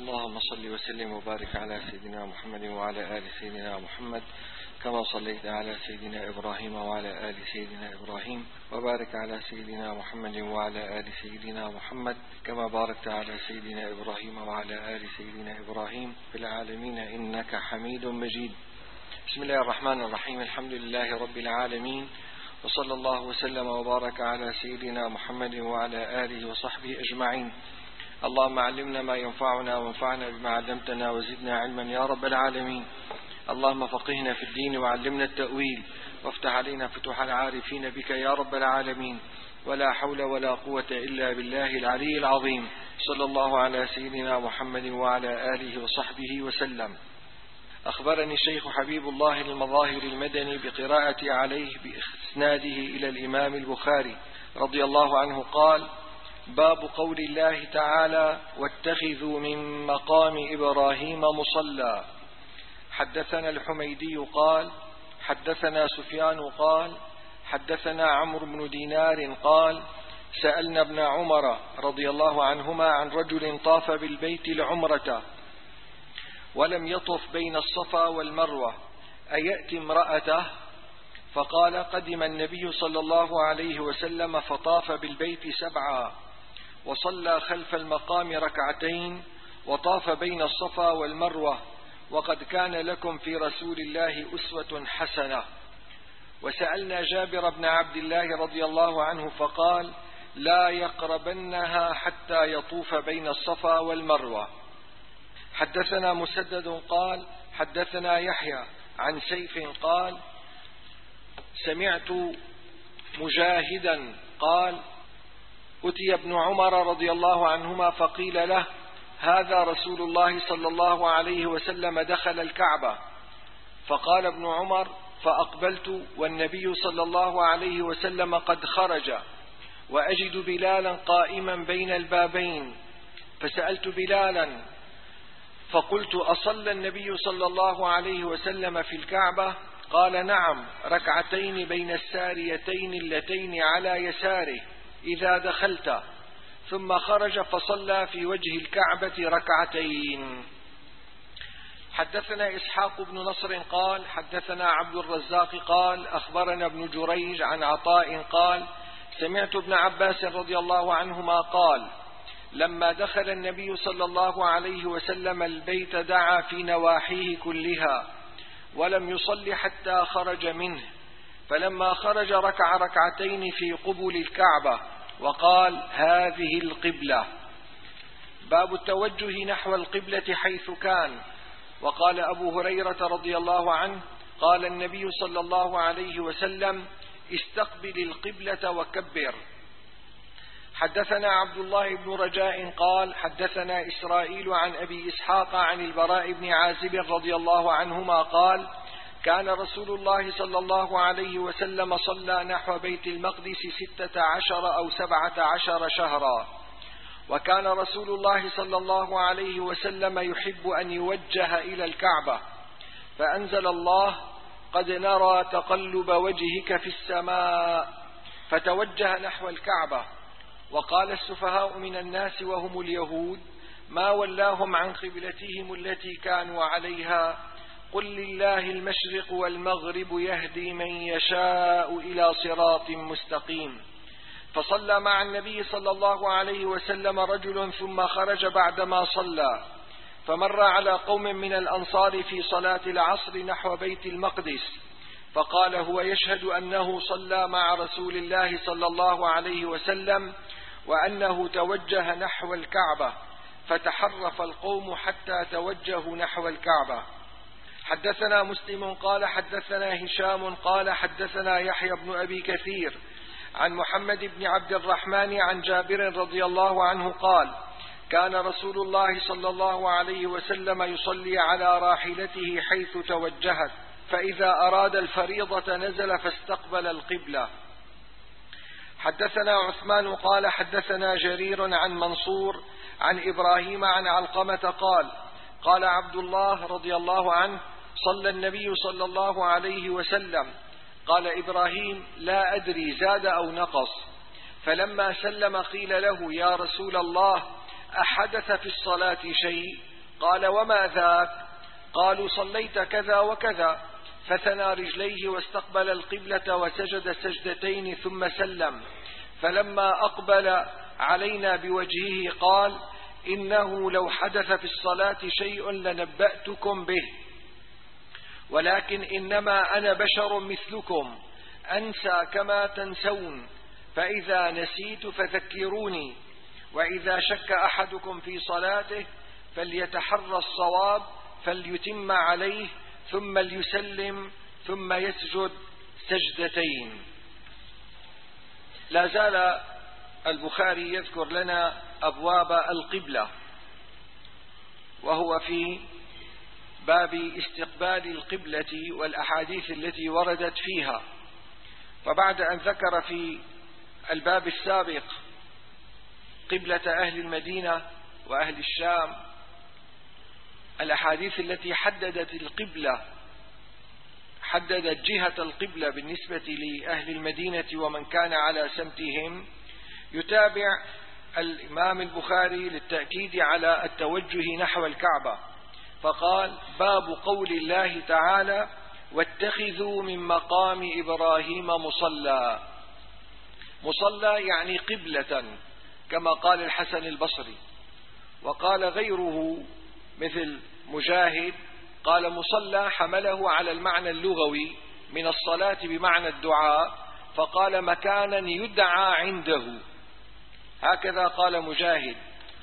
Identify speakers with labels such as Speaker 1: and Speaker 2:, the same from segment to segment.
Speaker 1: اللهم صل وسلم وبارك على سيدنا محمد وعلى آل سيدنا محمد كما صليت على سيدنا إبراهيم وعلى آل سيدنا إبراهيم وبارك على سيدنا محمد وعلى آل سيدنا محمد كما باركت على سيدنا إبراهيم وعلى آل سيدنا إبراهيم في العالمين إنك حميد مجيد. بسم الله الرحمن الرحيم. الحمد لله رب العالمين، وصلى الله وسلم وبارك على سيدنا محمد وعلى آله وصحبه أجمعين. اللهم علمنا ما ينفعنا وانفعنا بما علمتنا وزدنا علما يا رب العالمين. اللهم فقهنا في الدين وعلمنا التأويل وافتح علينا فتوح العارفين بك يا رب العالمين. ولا حول ولا قوة إلا بالله العلي العظيم. صلى الله على سيدنا محمد وعلى آله وصحبه وسلم. أخبرني الشيخ حبيب الله المظاهر المدني بقراءة عليه بإسناده إلى الإمام البخاري رضي الله عنه قال: باب قول الله تعالى: واتخذوا من مقام إبراهيم مصلى. حدثنا الحميدي قال: حدثنا سفيان قال: حدثنا عمرو بن دينار قال: سألنا ابن عمر رضي الله عنهما عن رجل طاف بالبيت العمرة ولم يطف بين الصفا والمروة أيأتي امرأته؟ فقال: قدم النبي صلى الله عليه وسلم فطاف بالبيت 7 وصلى خلف المقام 2 وطاف بين الصفا والمروة، وقد كان لكم في رسول الله أسوة حسنة. وسألنا جابر بن عبد الله رضي الله عنه فقال: لا يقربنها حتى يطوف بين الصفا والمروة. حدثنا مسدد قال: حدثنا يحيى عن سيف قال: سمعت مجاهدا قال: أتي ابن عمر رضي الله عنهما فقيل له: هذا رسول الله صلى الله عليه وسلم دخل الكعبة. فقال ابن عمر: فأقبلت والنبي صلى الله عليه وسلم قد خرج، وأجد بلالا قائما بين البابين، فسألت بلالا فقلت: أصلى النبي صلى الله عليه وسلم في الكعبة؟ قال: نعم، 2 بين الساريتين اللتين على يساره إذا دخلت. ثم خرج فصلى في وجه الكعبة 2. حدثنا إسحاق بن نصر قال: حدثنا عبد الرزاق قال: أخبرنا ابن جريج عن عطاء قال: سمعت ابن عباس رضي الله عنهما قال: لما دخل النبي صلى الله عليه وسلم البيت دعا في نواحيه كلها ولم يصل حتى خرج منه، فلما خرج ركع 2 في قبل الكعبة وقال: هذه القبلة. باب التوجه نحو القبلة حيث كان. وقال أبو هريرة رضي الله عنه: قال النبي صلى الله عليه وسلم: استقبل القبلة وكبر. حدثنا عبد الله بن رجاء قال: حدثنا إسرائيل عن أبي إسحاق عن البراء بن عازب رضي الله عنهما قال: كان رسول الله صلى الله عليه وسلم صلى نحو بيت المقدس 16 أو 17 شهرا، وكان رسول الله صلى الله عليه وسلم يحب أن يوجه إلى الكعبة، فأنزل الله: قد نرى تقلب وجهك في السماء، فتوجه نحو الكعبة. وقال السفهاء من الناس وهم اليهود: ما ولاهم عن قبلتهم التي كانوا عليها؟ قل لله المشرق والمغرب يهدي من يشاء إلى صراط مستقيم. فصلى مع النبي صلى الله عليه وسلم رجل ثم خرج بعدما صلى، فمر على قوم من الأنصار في صلاة العصر نحو بيت المقدس، فقال هو يشهد أنه صلى مع رسول الله صلى الله عليه وسلم وأنه توجه نحو الكعبة، فتحرف القوم حتى توجهوا نحو الكعبة. حدثنا مسلم قال: حدثنا هشام قال: حدثنا يحيى بن أبي كثير عن محمد بن عبد الرحمن عن جابر رضي الله عنه قال: كان رسول الله صلى الله عليه وسلم يصلي على راحلته حيث توجهت، فإذا أراد الفريضة نزل فاستقبل القبلة. حدثنا عثمان قال: حدثنا جرير عن منصور عن إبراهيم عن علقمة قال: قال عبد الله رضي الله عنه: صلى النبي صلى الله عليه وسلم. قال إبراهيم: لا أدري زاد أو نقص. فلما سلم قيل له: يا رسول الله، أحدث في الصلاة شيء؟
Speaker 2: قال: وما ذاك؟ قالوا: صليت كذا وكذا. فثنى رجليه واستقبل القبلة وسجد سجدتين ثم سلم. فلما أقبل علينا بوجهه قال: إنه لو حدث في الصلاة شيء لنبأتكم به، ولكن إنما أنا بشر مثلكم أنسى كما تنسون، فإذا نسيت فذكروني. وإذا شك أحدكم في صلاته فليتحرى الصواب فليتم عليه ثم ليسلم ثم يسجد سجدتين. لا زال البخاري يذكر لنا أبواب القبلة، وهو في باب استقبال القبلة والأحاديث التي وردت فيها. فبعد أن ذكر في الباب السابق قبلة أهل المدينة وأهل الشام، الأحاديث التي حددت القبلة، حددت جهة القبلة بالنسبة لأهل المدينة ومن كان على سمتهم، يتابع الإمام البخاري للتأكيد على التوجه نحو الكعبة، فقال: باب قول الله تعالى: واتخذوا من مقام إبراهيم مصلى. مصلى يعني قبلة، كما قال الحسن البصري. وقال غيره مثل مجاهد قال: مصلى حمله على المعنى اللغوي من الصلاة بمعنى الدعاء، فقال: مكانا يدعى عنده. هكذا قال مجاهد.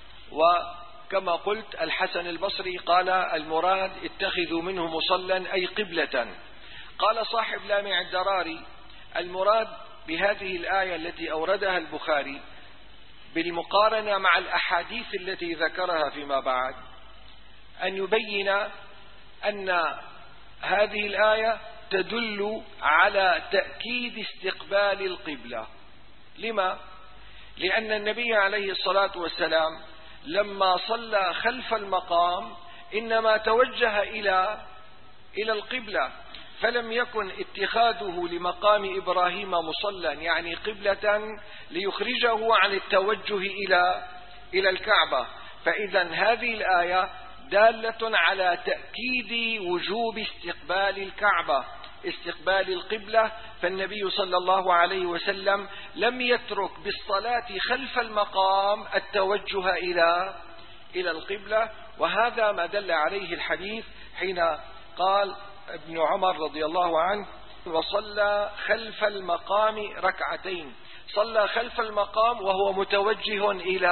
Speaker 2: وكما قلت الحسن البصري قال: المراد اتخذوا منه مصلى أي قبلة. قال صاحب لامع الدراري: المراد بهذه الآية التي أوردها البخاري بالمقارنة مع الأحاديث التي ذكرها فيما بعد أن يبين أن هذه الآية تدل على تأكيد استقبال القبلة. لما؟ لأن النبي عليه الصلاة والسلام لما صلى خلف المقام إنما توجه إلى القبلة، فلم يكن اتخاذه لمقام إبراهيم مصلى يعني قبلة ليخرجه عن التوجه إلى الكعبة. فإذا هذه الآية دالة على تأكيد وجوب استقبال الكعبة، استقبال القبلة. فالنبي صلى الله عليه وسلم لم يترك بالصلاة خلف المقام التوجه إلى القبلة، وهذا ما دل عليه الحديث حين قال ابن عمر رضي الله عنه: وصلى خلف المقام ركعتين. صلى خلف المقام وهو متوجه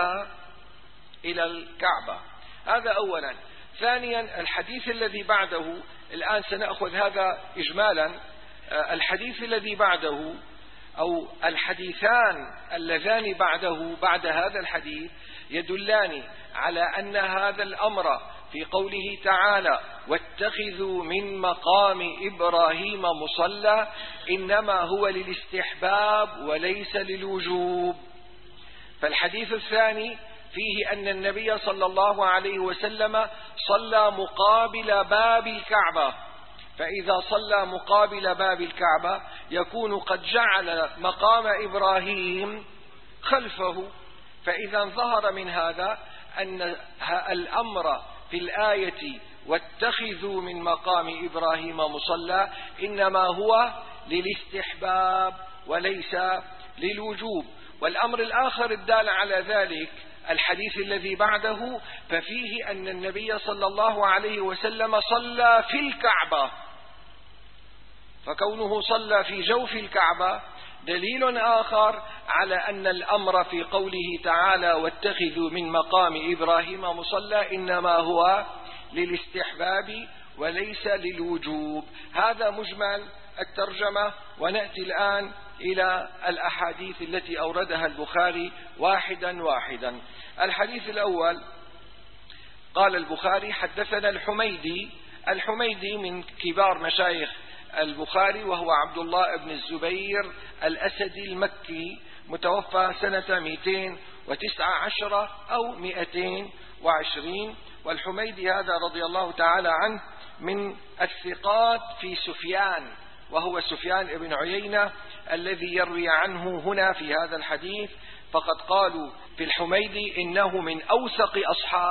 Speaker 2: إلى الكعبة. هذا أولا. ثانيا الحديث الذي بعده، الآن سنأخذ هذا إجمالا. الحديث الذي بعده أو الحديثان اللذان بعده بعد هذا الحديث يدلان على أن هذا الأمر في قوله تعالى: واتخذوا من مقام إبراهيم مصلى إنما هو للاستحباب وليس للوجوب. فالحديث الثاني فيه أن النبي صلى الله عليه وسلم صلى مقابل باب الكعبة، فإذا صلى مقابل باب الكعبة يكون قد جعل مقام إبراهيم خلفه. فإذا ظهر من هذا أن الأمر في الآية واتخذوا من مقام إبراهيم مصلى إنما هو للاستحباب وليس للوجوب. والأمر الآخر الدال على ذلك الحديث الذي بعده، ففيه أن النبي صلى الله عليه وسلم صلى في الكعبة، فكونه صلى في جوف الكعبة دليل آخر على أن الأمر في قوله تعالى: واتخذوا من مقام إبراهيم مصلى إنما هو للاستحباب وليس للوجوب. هذا مجمل الترجمة. ونأتي الآن إلى الأحاديث التي أوردها البخاري واحدا واحدا. الحديث الأول قال البخاري: حدثنا الحميدي من كبار مشايخ البخاري، وهو عبد الله بن الزبير الأسدي المكي، متوفى سنة 219 أو 220. والحميدي هذا رضي الله تعالى عنه من الثقات في سفيان، وهو سفيان بن عيينة الذي يروي عنه هنا في هذا الحديث. فقد قالوا في الحميدي إنه من أوثق أصحاب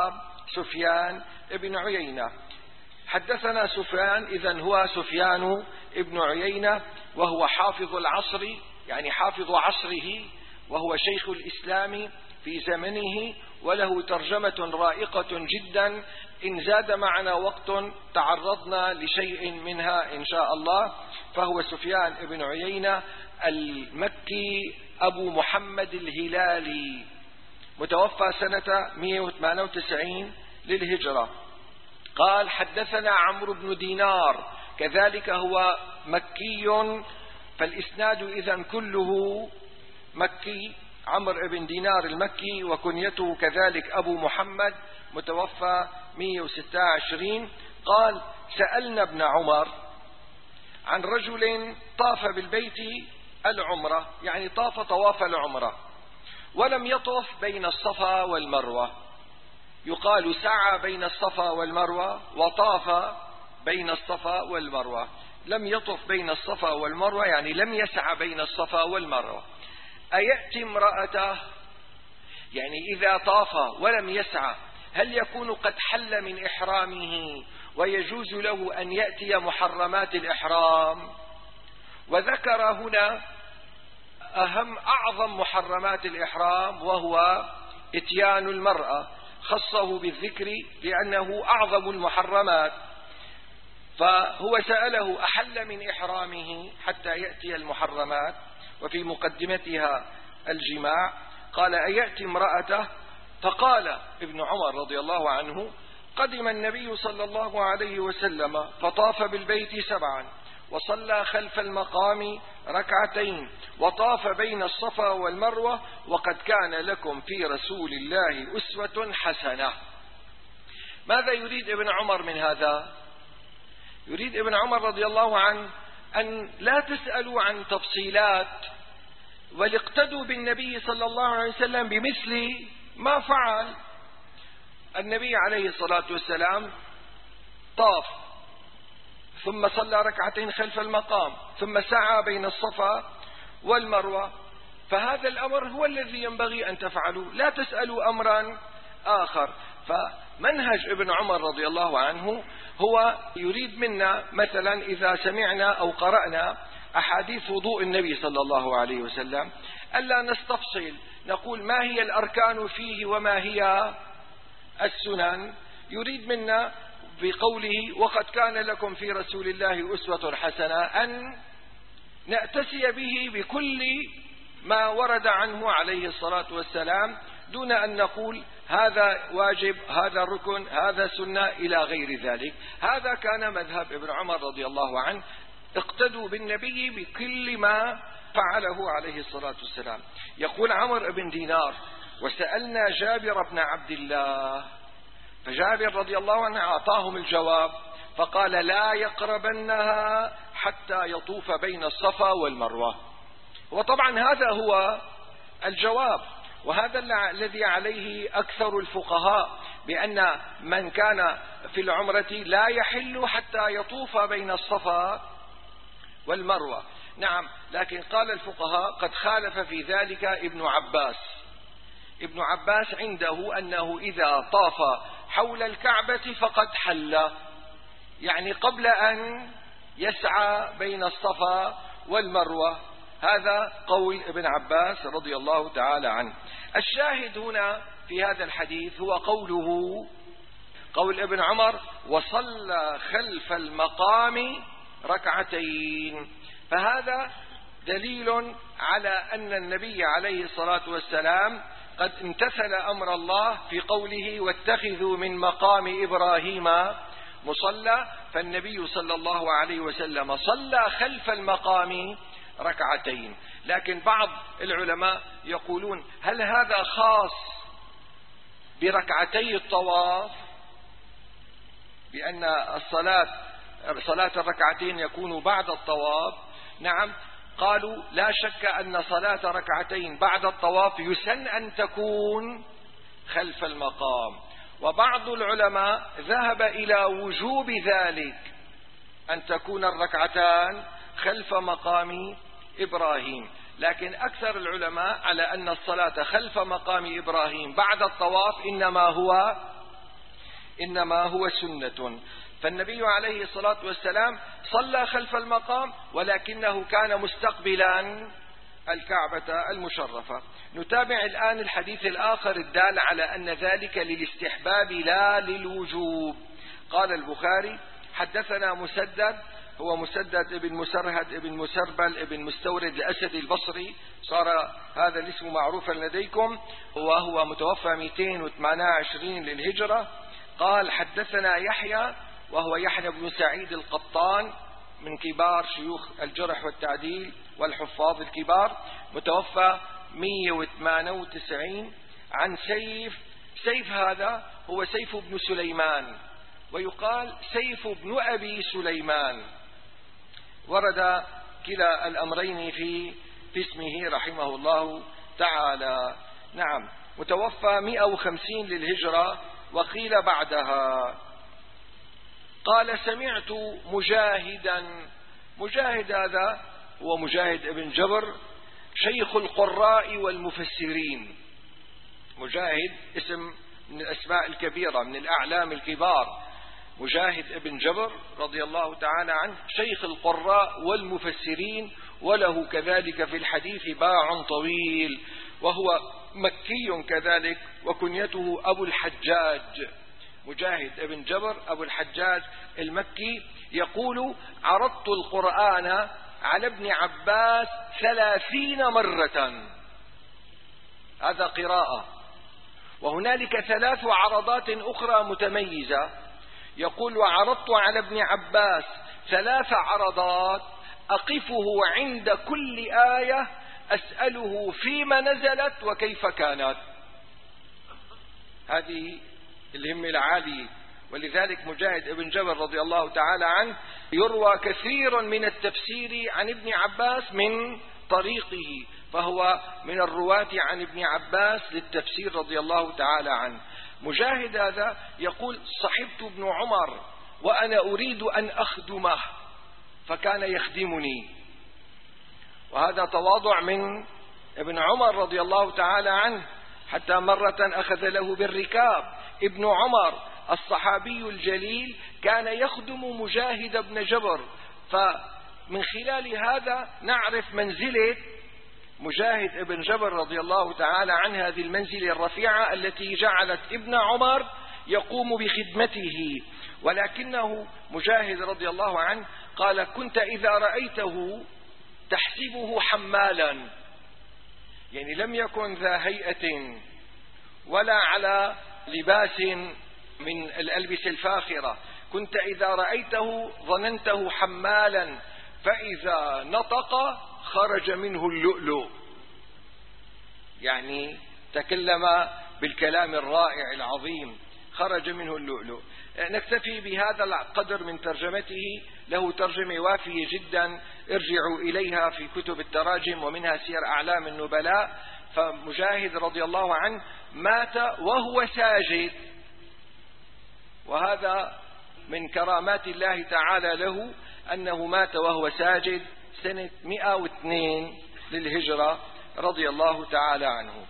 Speaker 2: سفيان بن عيينة. حدثنا سفيان، إذن هو سفيان بن عيينة، وهو حافظ العصر، يعني حافظ عصره، وهو شيخ الإسلام في زمنه، وله ترجمة رائقة جدا. إن زاد معنا وقت تعرضنا لشيء منها إن شاء الله. فهو سفيان بن عيينة المكي أبو محمد الهلالي، متوفى سنة 198 للهجرة. قال حدثنا عمرو بن دينار، كذلك هو مكي، فالإسناد إذن كله مكي. عمرو بن دينار المكي، وكنيته كذلك أبو محمد، متوفى 126. قال سألنا ابن عمر عن رجل طاف بالبيت العمرة، يعني طاف طواف العمرة، ولم يطف بين الصفا والمروة. يقال سعى بين الصفا والمروة وطاف بين الصفا والمروة، لم يطف بين الصفا والمروة يعني لم يسعى بين الصفا والمروة. أيأتي امرأته، يعني إذا طاف ولم يسعى هل يكون قد حل من إحرامه ويجوز له أن يأتي محرمات الإحرام؟ وذكر هنا أعظم محرمات الإحرام، وهو إتيان المرأة، خصه بالذكر لأنه أعظم المحرمات. فهو سأله أحل من إحرامه حتى يأتي المحرمات، وفي مقدمتها الجماع. قال أيأتي امرأته؟ فقال ابن عمر رضي الله عنه قدم النبي صلى الله عليه وسلم فطاف بالبيت 7 وصلى خلف المقام 2 وطاف بين الصفا والمروة، وقد كان لكم في رسول الله أسوة حسنة. ماذا يريد ابن عمر من هذا؟ يريد ابن عمر رضي الله عنه أن لا تسألوا عن تفصيلات، ولاقتدوا بالنبي صلى الله عليه وسلم بمثل ما فعل. النبي عليه الصلاة والسلام طاف، ثم صلى 2 خلف المقام، ثم سعى بين الصفا والمروة، فهذا الأمر هو الذي ينبغي أن تفعلوا، لا تسألوا أمرا آخر. فمنهج ابن عمر رضي الله عنه هو يريد منا مثلا إذا سمعنا أو قرأنا أحاديث وضوء النبي صلى الله عليه وسلم ألا نستفصل، نقول ما هي الأركان فيه وما هي السنن. يريد منا بقوله وقد كان لكم في رسول الله أسوة حسنة أن نأتسي به بكل ما ورد عنه عليه الصلاة والسلام، دون أن نقول هذا واجب، هذا ركن، هذا سنة، إلى غير ذلك. هذا كان مذهب ابن عمر رضي الله عنه، اقتدوا بالنبي بكل ما فعله عليه الصلاة والسلام. يقول عمرو بن دينار وسألنا جابر بن عبد الله، فجابر رضي الله عنه أعطاهم الجواب، فقال لا يقربنها حتى يطوف بين الصفا والمروة. وطبعا هذا هو الجواب، وهذا الذي عليه أكثر الفقهاء، بأن من كان في العمرة لا يحل حتى يطوف بين الصفا والمروة. نعم، لكن قال الفقهاء قد خالف في ذلك ابن عباس. ابن عباس عنده أنه إذا طاف حول الكعبة فقد حل، يعني قبل أن يسعى بين الصفا والمروة. هذا قول ابن عباس رضي الله تعالى عنه. الشاهد هنا في هذا الحديث هو قول ابن عمر وصلى خلف المقام 2، فهذا دليل على أن النبي عليه الصلاة والسلام قد امتثل أمر الله في قوله واتخذوا من مقام إبراهيم مصلى. فالنبي صلى الله عليه وسلم صلى خلف المقام 2. لكن بعض العلماء يقولون هل هذا خاص بركعتي الطواف، بأن صلاة الركعتين يكون بعد الطواف؟ نعم، قالوا لا شك أن صلاة 2 بعد الطواف يسن أن تكون خلف المقام. وبعض العلماء ذهب إلى وجوب ذلك، أن تكون 2 خلف مقام إبراهيم. لكن أكثر العلماء على أن الصلاة خلف مقام إبراهيم بعد الطواف إنما هو إنما هو سنة. فالنبي عليه الصلاة والسلام صلى خلف المقام ولكنه كان مستقبلا الكعبة المشرفة. نتابع الآن الحديث الآخر الدال على أن ذلك للاستحباب لا للوجوب. قال البخاري: حدثنا مسدد، هو مسدد ابن مسرهد ابن مسربل ابن مستورد الأسد البصري، صار هذا الاسم معروفا لديكم، وهو متوفى 228 للهجرة. قال: حدثنا يحيى، وهو يحيى بن سعيد القطان، من كبار شيوخ الجرح والتعديل والحفاظ الكبار، متوفى 198، عن سيف هذا هو سيف بن سليمان، ويقال سيف بن أبي سليمان، ورد كلا الأمرين في اسمه رحمه الله تعالى. نعم، متوفى 150 للهجرة، وقيل بعدها. قال: سمعت مجاهدا. مجاهد هذا هو مجاهد ابن جبر، شيخ القراء والمفسرين. مجاهد اسم من الأسماء الكبيرة، من الأعلام الكبار. مجاهد ابن جبر رضي الله تعالى عنه شيخ القراء والمفسرين، وله كذلك في الحديث باع طويل، وهو مكي كذلك، وكنيته أبو الحجاج. مجاهد ابن جبر أبو الحجاج المكي يقول: عرضت القرآن على ابن عباس 30 مرة. هذا قراءة. وهنالك 3 عرضات أخرى متميزة. يقول: وعرضت على ابن عباس 3 عرضات أقفه عند كل آية أسأله فيما نزلت وكيف كانت. هذه الهمة العالية. ولذلك مجاهد ابن جبر رضي الله تعالى عنه يروى كثير من التفسير عن ابن عباس من طريقه، فهو من الرواة عن ابن عباس للتفسير رضي الله تعالى عنه. مجاهد هذا يقول: صحبت ابن عمر وأنا أريد أن أخدمه فكان يخدمني. وهذا تواضع من ابن عمر رضي الله تعالى عنه، حتى مرة أخذ له بالركاب. ابن عمر الصحابي الجليل كان يخدم مجاهد بن جبر، فمن خلال هذا نعرف منزلة مجاهد ابن جبر رضي الله تعالى عن هذه المنزلة الرفيعة التي جعلت ابن عمر يقوم بخدمته. ولكنه مجاهد رضي الله عنه قال: كنت إذا رأيته تحسبه حمالا، يعني لم يكن ذا هيئة ولا على لباس من الألبسة الفاخرة. كنت إذا رأيته ظننته حمالا، فإذا نطق خرج منه اللؤلؤ، يعني تكلم بالكلام الرائع العظيم، خرج منه اللؤلؤ. نكتفي بهذا القدر من ترجمته. له ترجمة وافية جدا، ارجعوا إليها في كتب التراجم، ومنها سير أعلام النبلاء. فمجاهد رضي الله عنه مات وهو ساجد، وهذا من كرامات الله تعالى له أنه مات وهو ساجد سنة 102 للهجرة رضي الله تعالى عنه.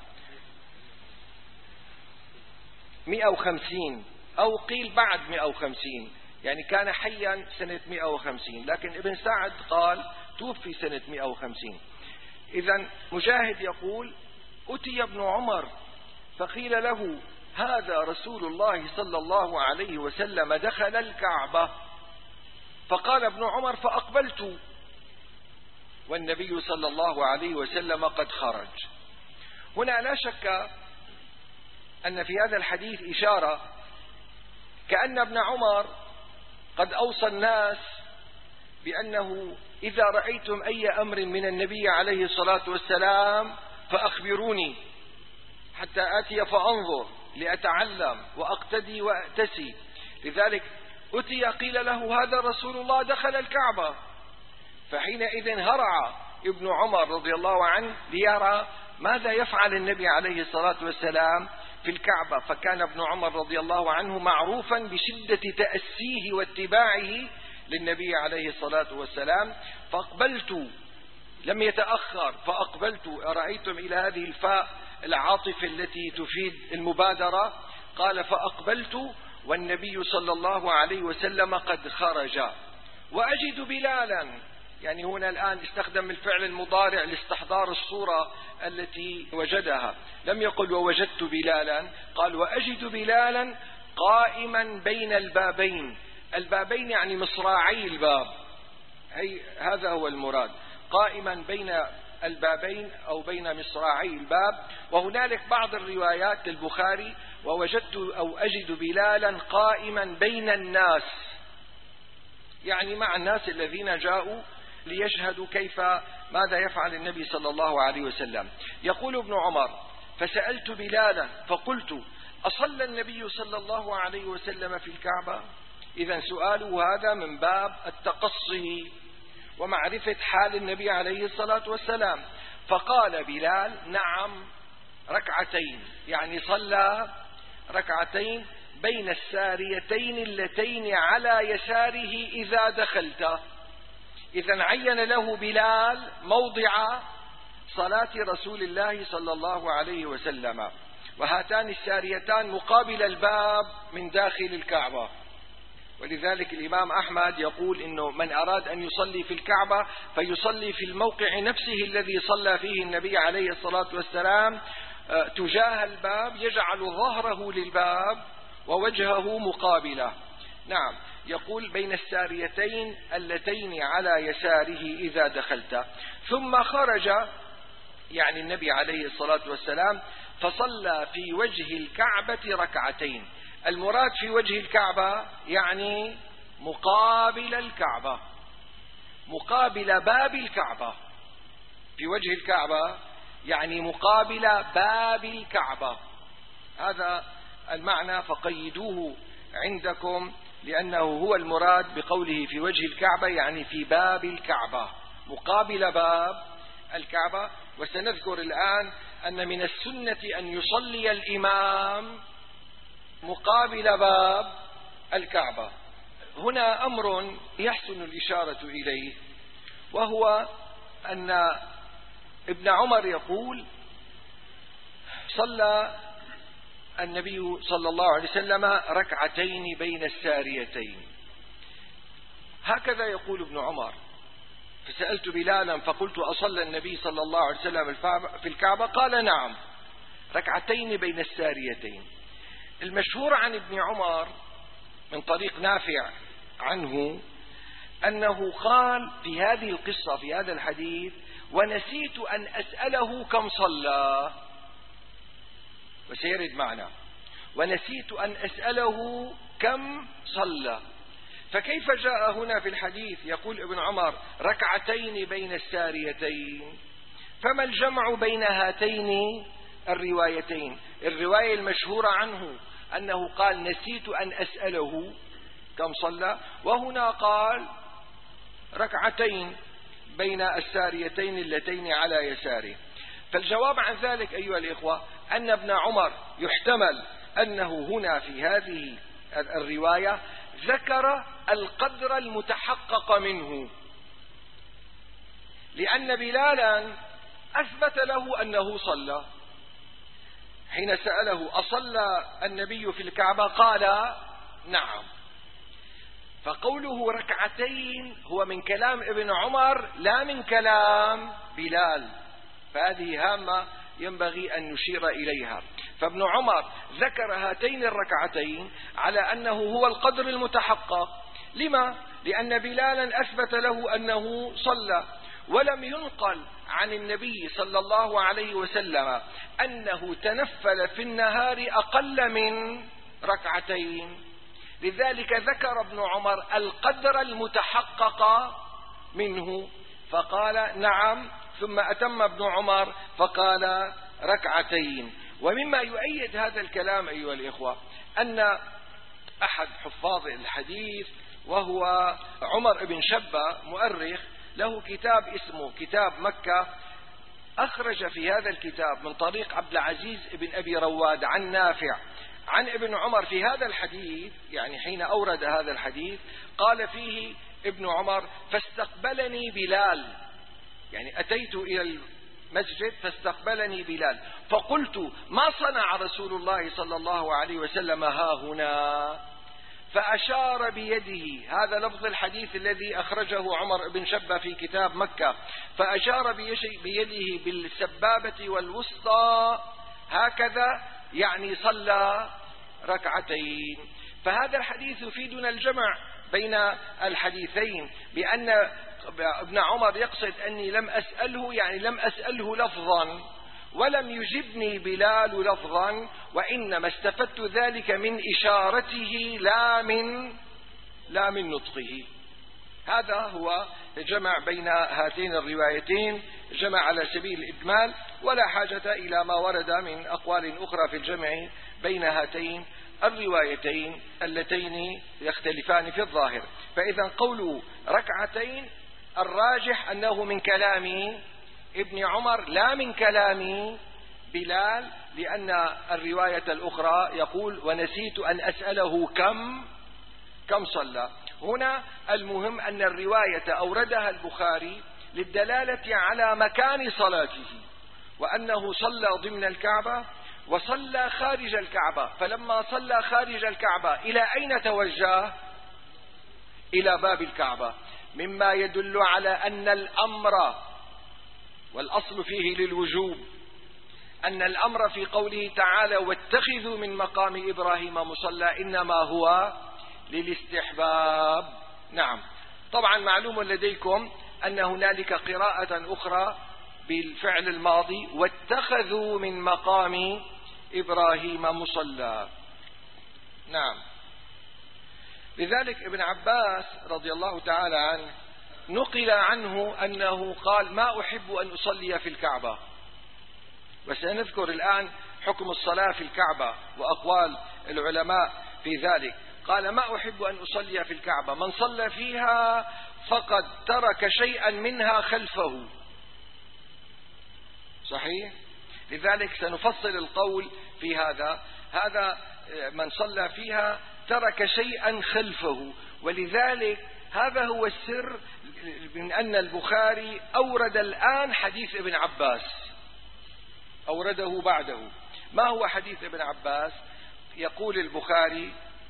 Speaker 2: 150 أو قيل بعد 150، يعني كان حيا سنة 150، لكن ابن سعد قال توفي سنة 150. إذن مجاهد يقول: أتي ابن عمر فقيل له: هذا رسول الله صلى الله عليه وسلم دخل الكعبة. فقال ابن عمر: فأقبلت والنبي صلى الله عليه وسلم قد خرج. هنا لا شك أن في هذا الحديث إشارة كأن ابن عمر قد أوصى الناس بأنه إذا رأيتم أي أمر من النبي عليه الصلاة والسلام فأخبروني حتى آتي فأنظر لأتعلم وأقتدي وأأتسي. لذلك أتي قيل له: هذا رسول الله دخل الكعبة. فحينئذ هرع ابن عمر رضي الله عنه ليرى ماذا يفعل النبي عليه الصلاة والسلام في الكعبة. فكان ابن عمر رضي الله عنه معروفا بشدة تأسيه واتباعه للنبي عليه الصلاة والسلام. فأقبلت، لم يتأخر، فأقبلت. أرأيتم إلى هذه الفاء العاطفة التي تفيد المبادرة. قال: فأقبلت والنبي صلى الله عليه وسلم قد خرج وأجد بلالا، يعني هنا الآن استخدم الفعل المضارع لاستحضار الصورة التي وجدها، لم يقل ووجدت بلالا، قال وأجد بلالا قائما بين البابين. البابين يعني مصراعي الباب، هذا هو المراد، قائما بين البابين أو بين مصراعي الباب. وهنالك بعض الروايات للبخاري ووجدت أو أجد بلالا قائما بين الناس، يعني مع الناس الذين جاءوا ليشهدوا كيف ماذا يفعل النبي صلى الله عليه وسلم. يقول ابن عمر فسألت بلالا فقلت أصلى النبي صلى الله عليه وسلم في الكعبة؟ إذن سؤاله هذا من باب التقصي ومعرفة حال النبي عليه الصلاة والسلام. فقال بلال نعم ركعتين، يعني صلى ركعتين بين الساريتين اللتين على يساره إذا دخلت. إذن عين له بلال موضع صلاة رسول الله صلى الله عليه وسلم، وهاتان الساريتان مقابل الباب من داخل الكعبة. ولذلك الإمام أحمد يقول إنه من أراد أن يصلي في الكعبة فيصلي في الموقع نفسه الذي صلى فيه النبي عليه الصلاة والسلام تجاه الباب، يجعل ظهره للباب ووجهه مقابله. نعم، يقول بين الساريتين اللتين على يساره إذا دخلت. ثم خرج يعني النبي عليه الصلاة والسلام فصلى في وجه الكعبة ركعتين. المراد في وجه الكعبة يعني مقابل الكعبة، مقابل باب الكعبة. في وجه الكعبة يعني مقابل باب الكعبة، هذا المعنى فقيدوه عندكم، لأنه هو المراد بقوله في وجه الكعبة يعني في باب الكعبة، مقابل باب الكعبة. وسنذكر الآن أن من السنة أن يصلي الإمام مقابل باب الكعبة. هنا أمر يحسن الإشارة إليه، وهو أن ابن عمر يقول صلى النبي صلى الله عليه وسلم ركعتين بين الساريتين، هكذا يقول ابن عمر. فسألت بلالا فقلت أصلى النبي صلى الله عليه وسلم في الكعبة؟ قال نعم ركعتين بين الساريتين. المشهور عن ابن عمر من طريق نافع عنه أنه قال في هذه القصة في هذا الحديث ونسيت أن أسأله كم صلى، وسيرد معنا ونسيت أن أسأله كم صلى. فكيف جاء هنا في الحديث يقول ابن عمر ركعتين بين الساريتين؟ فما الجمع بين هاتين الروايتين؟ الرواية المشهورة عنه أنه قال نسيت أن أسأله كم صلى، وهنا قال ركعتين بين الساريتين اللتين على يساره. فالجواب عن ذلك أيها الإخوة أن ابن عمر يحتمل أنه هنا في هذه الرواية ذكر القدر المتحقق منه، لأن بلالا أثبت له أنه صلى. حين سأله أصلى النبي في الكعبة؟ قال نعم. فقوله ركعتين هو من كلام ابن عمر لا من كلام بلال، فهذه هامة ينبغي أن نشير إليها. فابن عمر ذكر هاتين الركعتين على أنه هو القدر المتحقق. لما؟ لأن بلالا أثبت له أنه صلى، ولم ينقل عن النبي صلى الله عليه وسلم أنه تنفل في النهار أقل من ركعتين. لذلك ذكر ابن عمر القدر المتحقق منه فقال نعم، ثم أتم ابن عمر فقال ركعتين. ومما يؤيد هذا الكلام أيها الإخوة أن أحد حفاظ الحديث وهو عمر بن شبة مؤرخ له كتاب اسمه كتاب مكة، أخرج في هذا الكتاب من طريق عبد العزيز بن أبي رواد عن نافع عن ابن عمر في هذا الحديث، يعني حين أورد هذا الحديث قال فيه ابن عمر فاستقبلني بلال، يعني أتيت إلى المسجد فاستقبلني بلال فقلت ما صنع رسول الله صلى الله عليه وسلم ها هنا؟ فأشار بيده. هذا لفظ الحديث الذي أخرجه عمر بن شبة في كتاب مكة. فأشار بيده بالسبابة والوسطى هكذا، يعني صلى ركعتين. فهذا الحديث يفيدنا الجمع بين الحديثين، بأن ابن عمر يقصد أني لم أسأله، يعني لم أسأله لفظا، ولم يجبني بلال لفظا، وإنما استفدت ذلك من إشارته لا من نطقه. هذا هو الجمع بين هاتين الروايتين، جمع على سبيل الإجمال، ولا حاجة إلى ما ورد من أقوال أخرى في الجمع بين هاتين الروايتين اللتين يختلفان في الظاهر. فإذا قول ركعتين الراجح أنه من كلام ابن عمر لا من كلام بلال، لأن الرواية الأخرى يقول ونسيت أن أسأله كم صلى. هنا المهم أن الرواية أوردها البخاري للدلالة على مكان صلاته، وأنه صلى ضمن الكعبة وصلى خارج الكعبة. فلما صلى خارج الكعبة إلى أين توجه؟ إلى باب الكعبة، مما يدل على أن الأمر، والأصل فيه للوجوب، أن الأمر في قوله تعالى واتخذوا من مقام إبراهيم مصلى إنما هو للاستحباب. نعم، طبعا معلوم لديكم أن هنالك قراءة أخرى بالفعل الماضي واتخذوا من مقام إبراهيم مصلى. نعم، لذلك ابن عباس رضي الله تعالى عنه نقل عنه أنه قال ما أحب أن أصلي في الكعبة. وسنذكر الآن حكم الصلاة في الكعبة وأقوال العلماء في ذلك. قال ما أحب أن أصلي في الكعبة، من صلى فيها فقد ترك شيئا منها خلفه. صحيح؟ لذلك سنفصل القول في هذا من صلى فيها ترك شيئا خلفه. ولذلك هذا هو السر من أن البخاري أورد الآن حديث ابن عباس، أورده بعده. ما هو حديث ابن عباس؟ يقول البخاري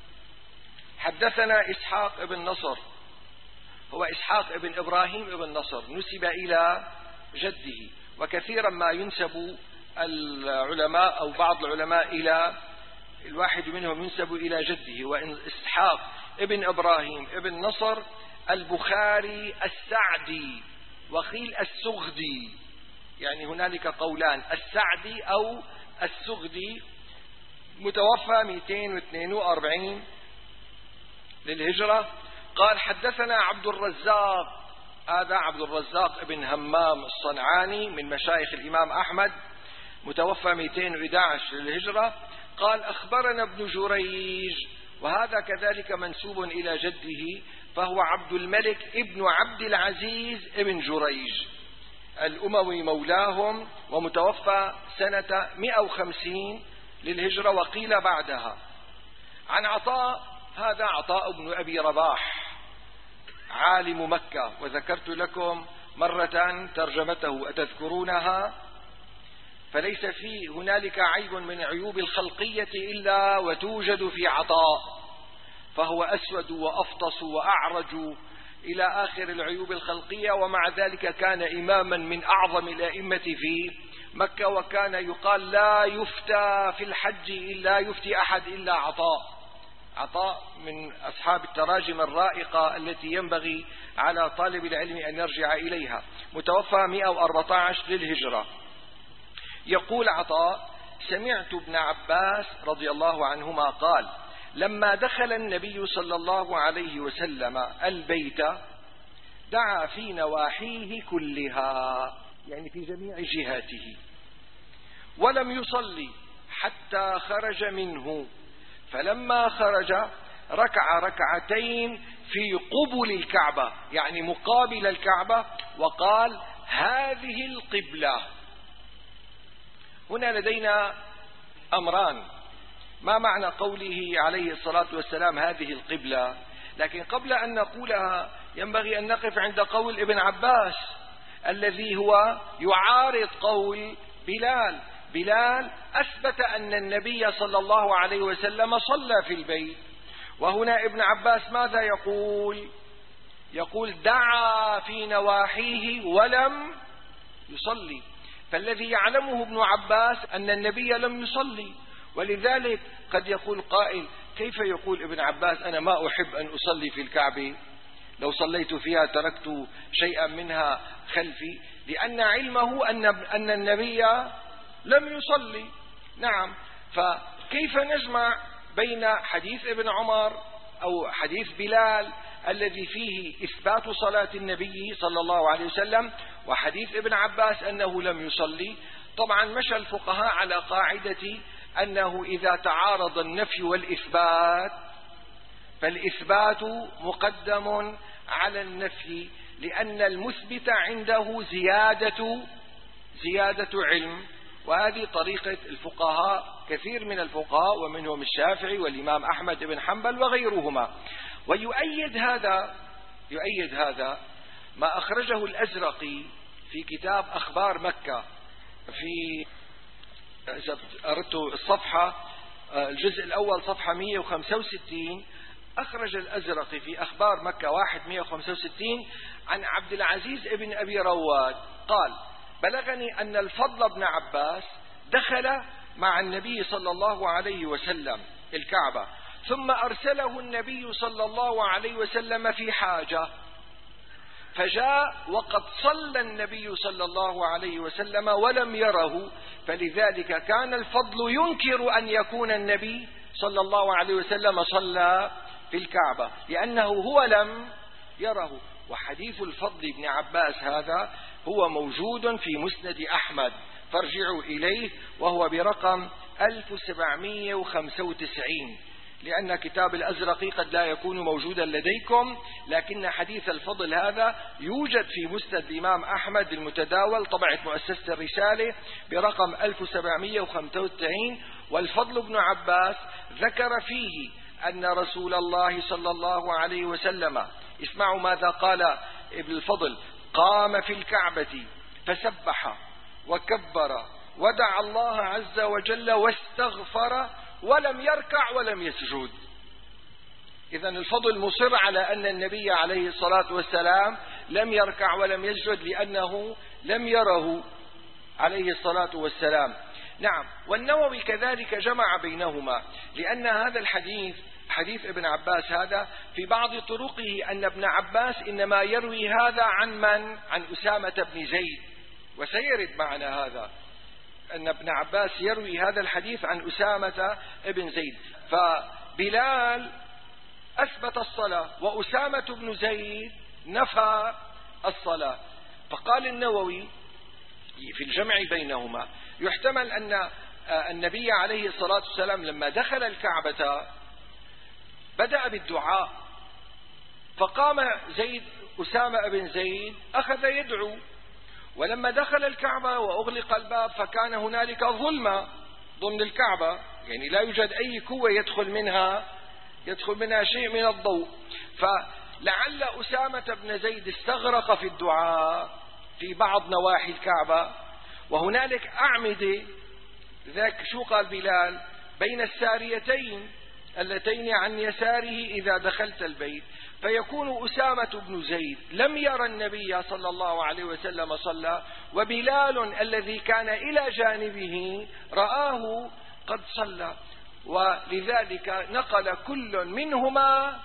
Speaker 2: حدثنا إسحاق ابن نصر، هو إسحاق ابن إبراهيم ابن نصر، نسب إلى جده، وكثيرا ما ينسب العلماء أو بعض العلماء إلى الواحد منهم ينسب إلى جده. وإن إسحاق ابن إبراهيم ابن نصر البخاري السعدي، وقيل السغدي، يعني هنالك قولان، السعدي أو السغدي، متوفى 242 للهجرة. قال حدثنا عبد الرزاق، هذا عبد الرزاق ابن همام الصنعاني من مشايخ الإمام أحمد، متوفى 211 للهجرة. قال أخبرنا ابن جريج، وهذا كذلك منسوب إلى جده، فهو عبد الملك ابن عبد العزيز ابن جريج الأموي مولاهم، ومتوفى سنة 150 للهجرة وقيل بعدها. عن عطاء، هذا عطاء بن أبي رباح عالم مكة، وذكرت لكم مرة ترجمته أتذكرونها؟ فليس في هنالك عيب من عيوب الخلقية إلا وتوجد في عطاء، فهو أسود وأفطس وأعرج إلى آخر العيوب الخلقية، ومع ذلك كان إماما من أعظم الأئمة في مكة، وكان يقال لا يفتى في الحج إلا يفتي أحد إلا عطاء. عطاء من أصحاب التراجم الرائقة التي ينبغي على طالب العلم أن يرجع إليها، متوفى 114 للهجرة. يقول عطاء سمعت ابن عباس رضي الله عنهما قال لما دخل النبي صلى الله عليه وسلم البيت دعا في نواحيه كلها، يعني في جميع جهاته، ولم يصلي حتى خرج منه، فلما خرج ركع ركعتين في قبل الكعبة، يعني مقابل الكعبة، وقال هذه القبلة. هنا لدينا أمران، ما معنى قوله عليه الصلاة والسلام هذه القبلة؟ لكن قبل أن نقولها ينبغي أن نقف عند قول ابن عباس الذي هو يعارض قول بلال. بلال أثبت أن النبي صلى الله عليه وسلم صلى في البيت، وهنا ابن عباس ماذا يقول؟ يقول دعا في نواحيه ولم يصلي. فالذي يعلمه ابن عباس أن النبي لم يصلي. ولذلك قد يقول قائل: كيف يقول ابن عباس أنا ما أحب أن أصلي في الكعبة، لو صليت فيها تركت شيئا منها خلفي؟ لأن علمه أن النبي لم يصلي. نعم، فكيف نجمع بين حديث ابن عمر أو حديث بلال الذي فيه إثبات صلاة النبي صلى الله عليه وسلم وحديث ابن عباس أنه لم يصلي؟ طبعا مشى الفقهاء على قاعدة أنه إذا تعارض النفي والإثبات فالإثبات مقدم على النفي، لأن المثبت عنده زيادة علم. وهذه طريقة الفقهاء، كثير من الفقهاء ومنهم الشافعي والإمام أحمد بن حنبل وغيرهما. ويؤيد هذا ما أخرجه الأزرقي في كتاب أخبار مكة، في إذا أردت الصفحة الجزء الأول صفحة 165. أخرج الأزرقي في أخبار مكة 165 عن عبد العزيز ابن أبي رواد قال: بلغني أن الفضل بن عباس دخل مع النبي صلى الله عليه وسلم الكعبة، ثم أرسله النبي صلى الله عليه وسلم في حاجة، فجاء وقد صلى النبي صلى الله عليه وسلم ولم يره، فلذلك كان الفضل ينكر أن يكون النبي صلى الله عليه وسلم صلى في الكعبة لأنه هو لم يره. وحديث الفضل بن عباس هذا هو موجود في مسند أحمد، فارجعوا إليه، وهو برقم 1795، لأن كتاب الأزرقي قد لا يكون موجودا لديكم، لكن حديث الفضل هذا يوجد في مسند الإمام أحمد المتداول طبعة مؤسسة الرسالة برقم 1795. والفضل بن عباس ذكر فيه أن رسول الله صلى الله عليه وسلم، اسمعوا ماذا قال ابن الفضل: قام في الكعبة فسبح وكبر ودعا الله عز وجل واستغفر ولم يركع ولم يسجد. إذن الفضل مصر على أن النبي عليه الصلاة والسلام لم يركع ولم يسجد لأنه لم يره عليه الصلاة والسلام. نعم، والنووي كذلك جمع بينهما، لأن هذا الحديث حديث ابن عباس هذا في بعض طرقه أن ابن عباس إنما يروي هذا عن من؟ عن أسامة بن زيد، وسيرد معنا هذا أن ابن عباس يروي هذا الحديث عن أسامة بن زيد. فبلال أثبت الصلاة وأسامة بن زيد نفى الصلاة. فقال النووي في الجمع بينهما: يحتمل أن النبي عليه الصلاة والسلام لما دخل الكعبة بدأ بالدعاء، فقام أسامة بن زيد أخذ يدعو، ولما دخل الكعبة وأغلق الباب فكان هنالك ظلمة ضمن الكعبة، يعني لا يوجد أي قوة يدخل منها شيء من الضوء، فلعل أسامة بن زيد استغرق في الدعاء في بعض نواحي الكعبة، وهنالك أعمدة. ذاك شو قال بلال؟ بين الساريتين اللتين عن يساره إذا دخلت البيت، فيكون أسامة بن زيد لم يرى النبي صلى الله عليه وسلم صلى، وبلال الذي كان إلى جانبه رآه قد صلى، ولذلك نقل كل منهما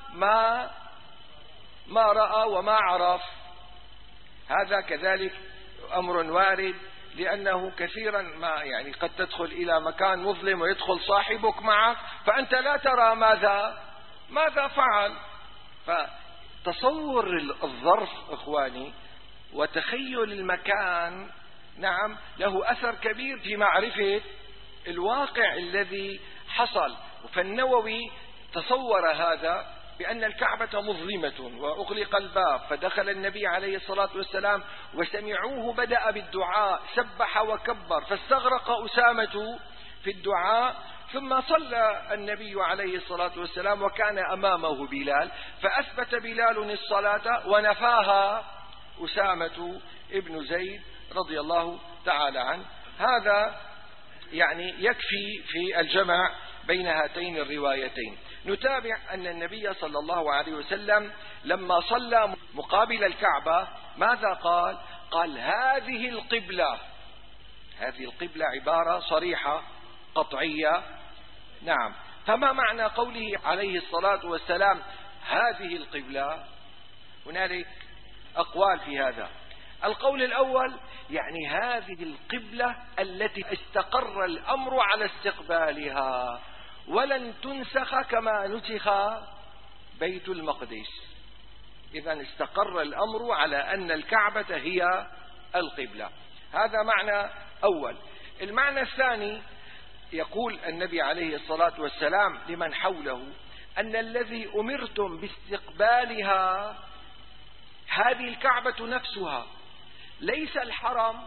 Speaker 2: ما رأى وما عرف. هذا كذلك أمر وارد، لأنه كثيرا ما يعني قد تدخل إلى مكان مظلم ويدخل صاحبك معك فأنت لا ترى ماذا فعل. فتصور الظرف إخواني وتخيل المكان نعم له أثر كبير في معرفة الواقع الذي حصل. فالنووي تصور هذا بأن الكعبة مظلمة وأغلق الباب، فدخل النبي عليه الصلاة والسلام وسمعوه بدأ بالدعاء، سبح وكبر، فاستغرق أسامة في الدعاء، ثم صلى النبي عليه الصلاة والسلام وكان أمامه بلال، فأثبت بلال الصلاة ونفاها أسامة ابن زيد رضي الله تعالى عنه. هذا يعني يكفي في الجمع بين هاتين الروايتين. نتابع أن النبي صلى الله عليه وسلم لما صلى مقابل الكعبة ماذا قال؟ قال هذه القبلة. هذه القبلة عبارة صريحة قطعية. نعم. فما معنى قوله عليه الصلاة والسلام هذه القبلة؟ هنالك أقوال في هذا. القول الأول يعني هذه القبلة التي استقر الأمر على استقبالها ولن تنسخ كما نسخ بيت المقدس. إذن استقر الأمر على أن الكعبة هي القبلة. هذا معنى أول. المعنى الثاني يقول النبي عليه الصلاة والسلام لمن حوله أن الذي أمرتم باستقبالها هذه الكعبة نفسها، ليس الحرم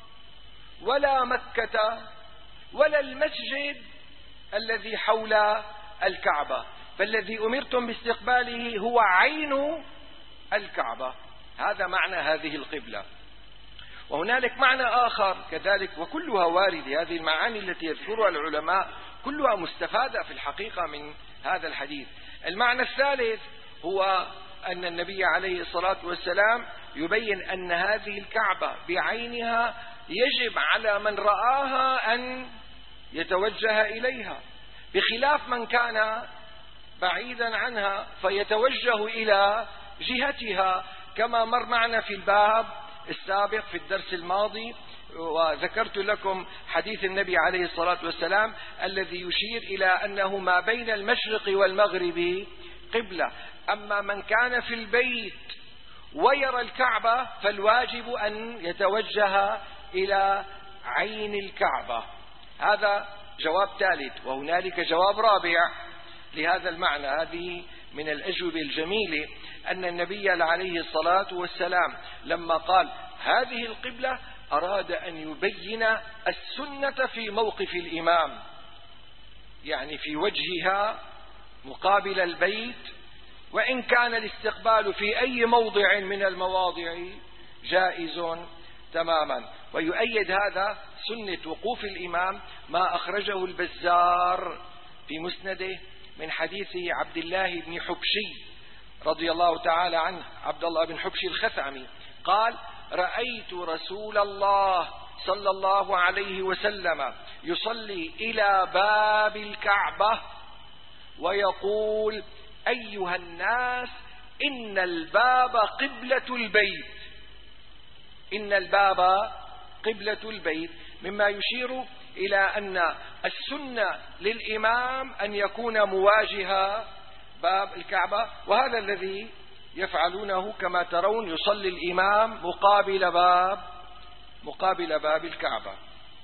Speaker 2: ولا مكة ولا المسجد الذي حول الكعبة، فالذي أمرتم باستقباله هو عين الكعبة. هذا معنى هذه القبلة. وهنالك معنى آخر كذلك وكلها واردة. هذه المعاني التي يذكرها العلماء كلها مستفادة في الحقيقة من هذا الحديث. المعنى الثالث هو أن النبي عليه الصلاة والسلام يبين أن هذه الكعبة بعينها يجب على من رآها أن يتوجه إليها، بخلاف من كان بعيدا عنها فيتوجه إلى جهتها، كما مر معنا في الباب السابق في الدرس الماضي، وذكرت لكم حديث النبي عليه الصلاة والسلام الذي يشير إلى أنه ما بين المشرق والمغرب قبلة. أما من كان في البيت ويرى الكعبة فالواجب أن يتوجه إلى عين الكعبة. هذا جواب ثالث. وهنالك جواب رابع لهذا المعنى. هذه من الأجوبة الجميلة أن النبي عليه الصلاة والسلام لما قال هذه القبلة أراد أن يبين السنة في موقف الإمام، يعني في وجهها مقابل البيت، وإن كان الاستقبال في أي موضع من المواضع جائز تماما. ويؤيد هذا سنة وقوف الإمام ما أخرجه البزار في مسنده من حديث عبد الله بن حبشي رضي الله تعالى عنه، عبد الله بن حبشي الخثعمي، قال رأيت رسول الله صلى الله عليه وسلم يصلي إلى باب الكعبة ويقول أيها الناس إن الباب قبلة البيت. إن الباب قبلة البيت، مما يشير إلى أن السنة للإمام أن يكون مواجه باب الكعبة، وهذا الذي يفعلونه كما ترون، يصلي الإمام مقابل باب الكعبة.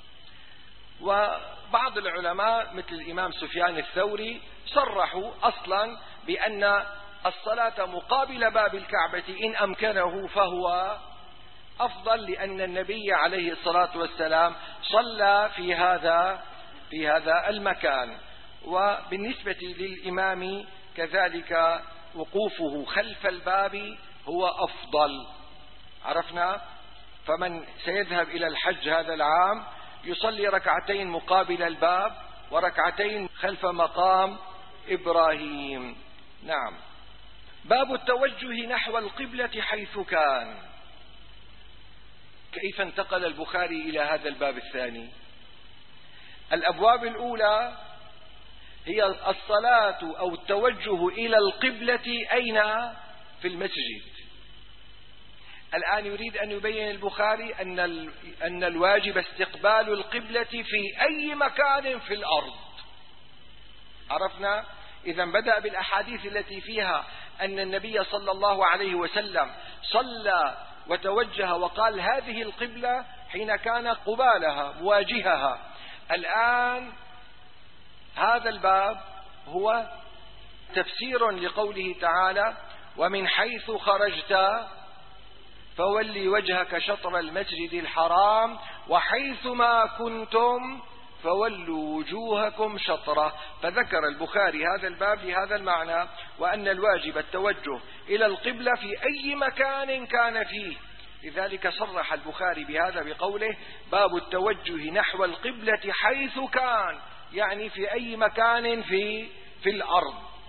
Speaker 2: وبعض العلماء مثل الإمام سفيان الثوري صرحوا أصلا بأن الصلاة مقابل باب الكعبة إن أمكنه فهو أفضل، لأن النبي عليه الصلاة والسلام صلى في هذا المكان. وبالنسبة للإمام كذلك وقوفه خلف الباب هو أفضل. عرفنا؟ فمن سيذهب إلى الحج هذا العام يصلي ركعتين مقابل الباب وركعتين خلف مقام إبراهيم. نعم. باب التوجه نحو القبلة حيث كان. كيف انتقل البخاري إلى هذا الباب الثاني؟ الأبواب الأولى هي الصلاة أو التوجه إلى القبلة أين؟ في المسجد. الآن يريد أن يبين البخاري أن الواجب استقبال القبلة في أي مكان في الأرض. عرفنا؟ إذا بدأ بالأحاديث التي فيها أن النبي صلى الله عليه وسلم صلى وتوجه وقال هذه القبلة حين كان قبالها مواجهها. الآن هذا الباب هو تفسير لقوله تعالى ومن حيث خرجت فولي وجهك شطر المسجد الحرام وحيث ما كنتم فولوا وجوهكم شطره. فذكر البخاري هذا الباب لهذا المعنى، وأن الواجب التوجه إلى القبلة في أي مكان كان فيه. لذلك صرح البخاري بهذا بقوله باب التوجه نحو القبلة حيث كان، يعني في أي مكان في الأرض.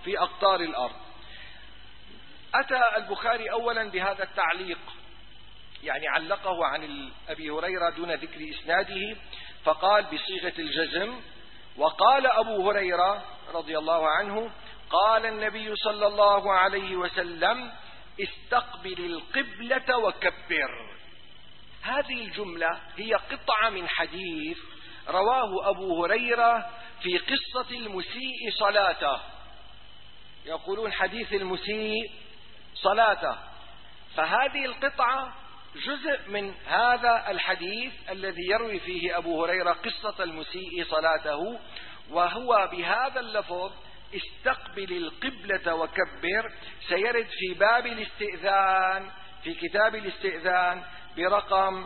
Speaker 2: في أقطار الأرض. أتى البخاري أولا بهذا التعليق، يعني علقه عن أبي هريرة دون ذكر إسناده، فقال بصيغة الجزم: وقال أبو هريرة رضي الله عنه: قال النبي صلى الله عليه وسلم: استقبل القبلة وكبر. هذه الجملة هي قطعة من حديث رواه أبو هريرة في قصة المسيء صلاته. يقولون حديث المسيء صلاته، فهذه القطعة جزء من هذا الحديث الذي يروي فيه أبو هريرة قصة المسيء صلاته، وهو بهذا اللفظ: استقبل القبلة وكبر. سيرد في باب الاستئذان في كتاب الاستئذان برقم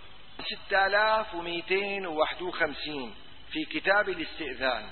Speaker 2: 6251 في كتاب الاستئذان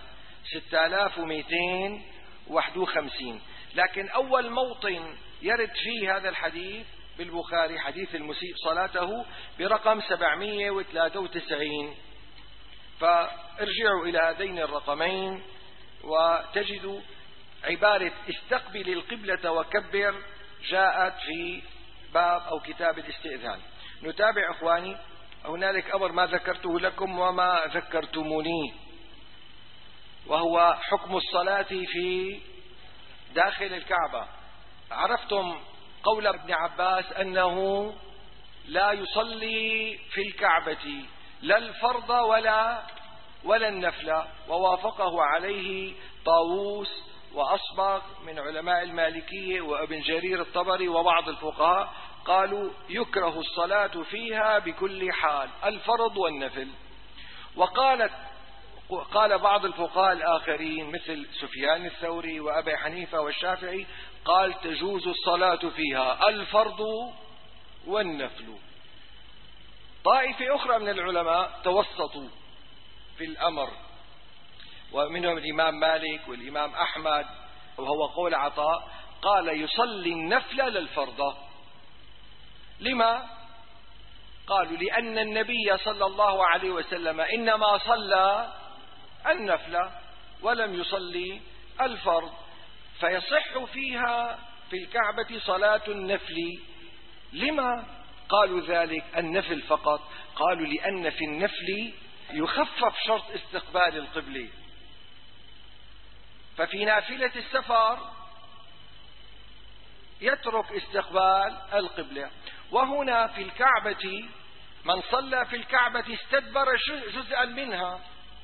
Speaker 2: 6251. لكن أول موطن يرد فيه هذا الحديث بالبخاري حديث المسيء صلاته برقم 793. فارجعوا إلى هذين الرقمين وتجدوا عبارة استقبل القبلة وكبر جاءت في باب أو كتاب الاستئذان. نتابع أخواني. هنالك أمر ما ذكرته لكم وما ذكرتموني، وهو حكم الصلاة في داخل الكعبة. عرفتم قول ابن عباس أنه لا يصلي في الكعبة لا الفرض ولا النفل، ووافقه عليه طاووس وأصبغ من علماء المالكية وابن جرير الطبري وبعض الفقهاء، قالوا يكره الصلاة فيها بكل حال الفرض والنفل. قال بعض الفقهاء الآخرين مثل سفيان الثوري وأبي حنيفة والشافعي، قال تجوز الصلاة فيها الفرض والنفل. طائفة أخرى من العلماء توسطوا في الأمر، ومنهم الإمام مالك والإمام أحمد، وهو قول عطاء، قال يصلي النفل للفرض. لما؟ قالوا لأن النبي صلى الله عليه وسلم إنما صلى النفل ولم يصلي الفرض، فيصح فيها في الكعبة صلاة النفل. لما قالوا ذلك النفل فقط؟ قالوا لأن في النفل يخفف شرط استقبال القبلة، ففي نافلة السفر يترك استقبال القبلة. وهنا في الكعبة من صلى في الكعبة استدبر جزءا منها،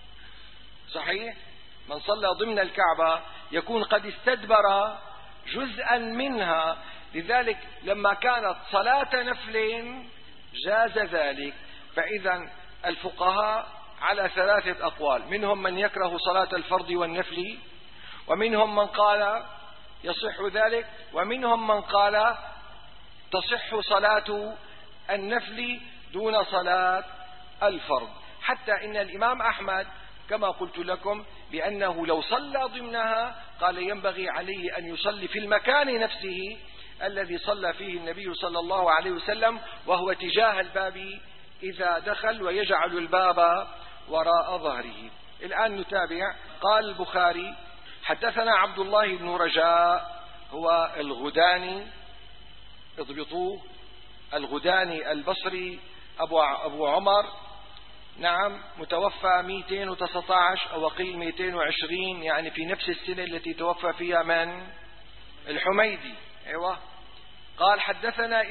Speaker 2: صحيح؟ من صلى ضمن الكعبة يكون قد استدبر جزءا منها، لذلك لما كانت صلاة نفل جاز ذلك. فإذا الفقهاء على 3 أقوال، منهم من يكره صلاة الفرض والنفل، ومنهم من قال يصح ذلك، ومنهم من قال تصح صلاة النفل دون صلاة الفرض. حتى إن الإمام أحمد كما قلت لكم بأنه لو صلى ضمنها قال ينبغي عليه أن يصلي في المكان نفسه الذي صلى فيه النبي صلى الله عليه وسلم، وهو تجاه الباب إذا دخل، ويجعل الباب وراء ظهره. الآن نتابع. قال البخاري: حدثنا عبد الله بن رجاء، هو الغداني، اضبطوه، الغداني البصري أبو عمر، نعم، متوفى 219 أو قيل 220، يعني في نفس السنة التي توفى فيها من الحميدي. أيوة. قال حدثنا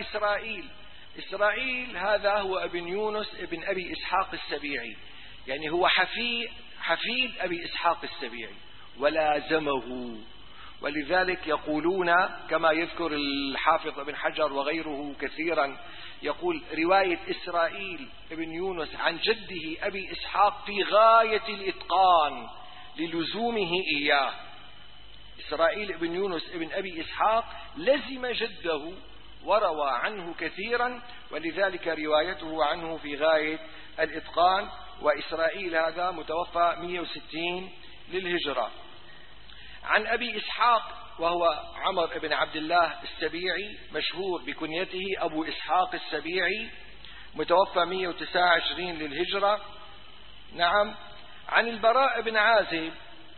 Speaker 2: إسرائيل هذا هو ابن يونس ابن أبي إسحاق السبيعي، يعني هو حفيد أبي إسحاق السبيعي ولازمه. ولذلك يقولون كما يذكر الحافظ ابن حجر وغيره كثيرا، يقول رواية إسرائيل ابن يونس عن جده أبي إسحاق في غاية الإتقان للزومه إياه. إسرائيل ابن يونس ابن أبي إسحاق لزم جده وروى عنه كثيرا، ولذلك روايته عنه في غاية الإتقان. وإسرائيل هذا متوفى 160 للهجرة. عن أبي إسحاق وهو عمر بن عبد الله السبيعي، مشهور بكنيته أبو إسحاق السبيعي، متوفى 129 للهجرة. نعم. عن البراء بن عازب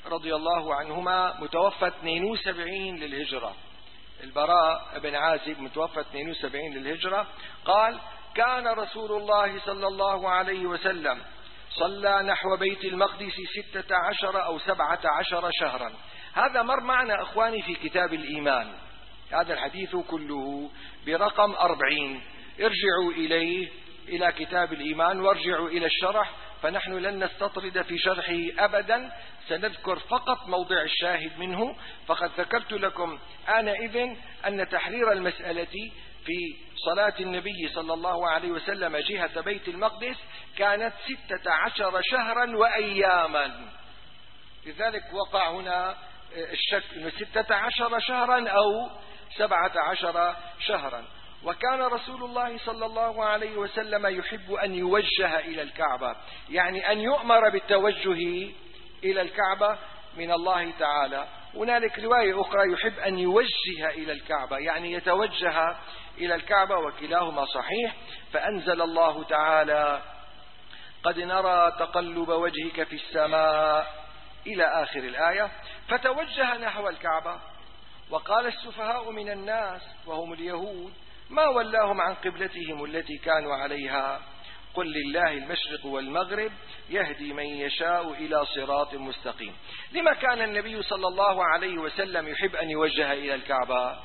Speaker 2: رضي الله عنهما متوفى 72 للهجرة، البراء بن عازب متوفى 72 للهجرة، قال: كان رسول الله صلى الله عليه وسلم صلى نحو بيت المقدس 16 أو 17 شهرا. هذا مر معنا أخواني في كتاب الإيمان، هذا الحديث كله برقم 40، ارجعوا إليه إلى كتاب الإيمان وارجعوا إلى الشرح، فنحن لن نستطرد في شرحه أبدا، سنذكر فقط موضع الشاهد منه. فقد ذكرت لكم آنئذ أن تحرير المسألة في صلاة النبي صلى الله عليه وسلم جهة بيت المقدس كانت 16 شهرا وأياما، لذلك وقع هنا الشك أنه 16 شهرا أو 17 شهرا. وكان رسول الله صلى الله عليه وسلم يحب أن يوجه إلى الكعبة، يعني أن يؤمر بالتوجه إلى الكعبة من الله تعالى. هنالك رواية أخرى يحب أن يوجه إلى الكعبة، يعني يتوجه إلى الكعبة، وكلاهما صحيح. فأنزل الله تعالى: قد نرى تقلب وجهك في السماء إلى آخر الآية، فتوجه نحو الكعبة. وقال السفهاء من الناس وهم اليهود: ما ولاهم عن قبلتهم التي كانوا عليها، قل لله المشرق والمغرب يهدي من يشاء إلى صراط مستقيم. لما كان النبي صلى الله عليه وسلم يحب أن يوجه إلى الكعبة؟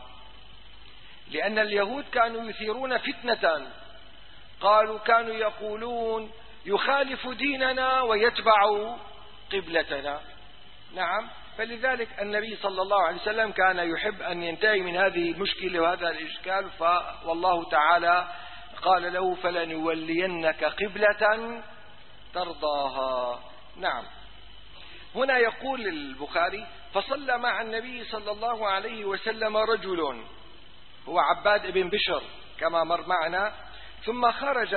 Speaker 2: لأن اليهود كانوا يثيرون فتنة، كانوا يقولون يخالف ديننا ويتبع قبلتنا. نعم، فلذلك النبي صلى الله عليه وسلم كان يحب أن ينتهي من هذه المشكلة وهذا الإشكال، والله تعالى قال له: فلنولينك قبلة ترضاها. نعم. هنا يقول البخاري: فصلى مع النبي صلى الله عليه وسلم رجل هو عباد بن بشر كما مر معنا، ثم خرج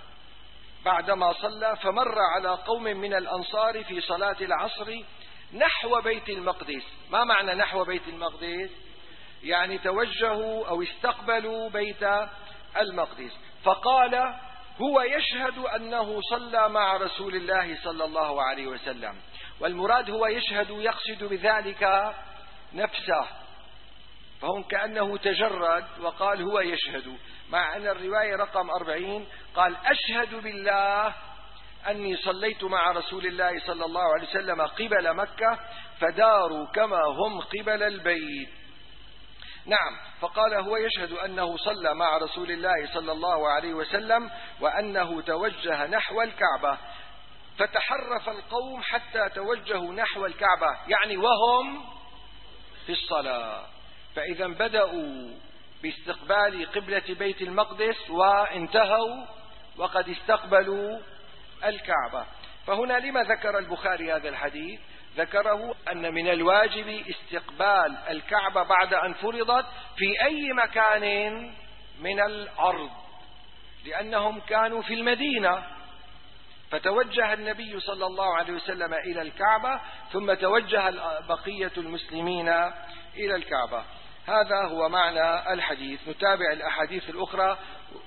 Speaker 2: بعدما صلى فمر على قوم من الأنصار في صلاة العصر نحو بيت المقدس. ما معنى نحو بيت المقدس؟ يعني توجهوا أو استقبلوا بيت المقدس، فقال: هو يشهد أنه صلى مع رسول الله صلى الله عليه وسلم. والمراد هو يشهد يقصد بذلك نفسه، فهم كأنه تجرد وقال هو يشهد، مع أن الرواية رقم 40 قال: أشهد بالله أني صليت مع رسول الله صلى الله عليه وسلم قبل مكة فداروا كما هم قبل البيت. نعم، فقال هو يشهد أنه صلى مع رسول الله صلى الله عليه وسلم وأنه توجه نحو الكعبة، فتحرف القوم حتى توجهوا نحو الكعبة، يعني وهم في الصلاة. فإذا بدأوا باستقبال قبلة بيت المقدس وانتهوا وقد استقبلوا الكعبة. فهنا لما ذكر البخاري هذا الحديث؟ ذكره أن من الواجب استقبال الكعبة بعد أن فرضت في أي مكان من الأرض، لأنهم كانوا في المدينة، فتوجه النبي صلى الله عليه وسلم إلى الكعبة ثم توجه بقية المسلمين إلى الكعبة. هذا هو معنى الحديث. نتابع الأحاديث الأخرى.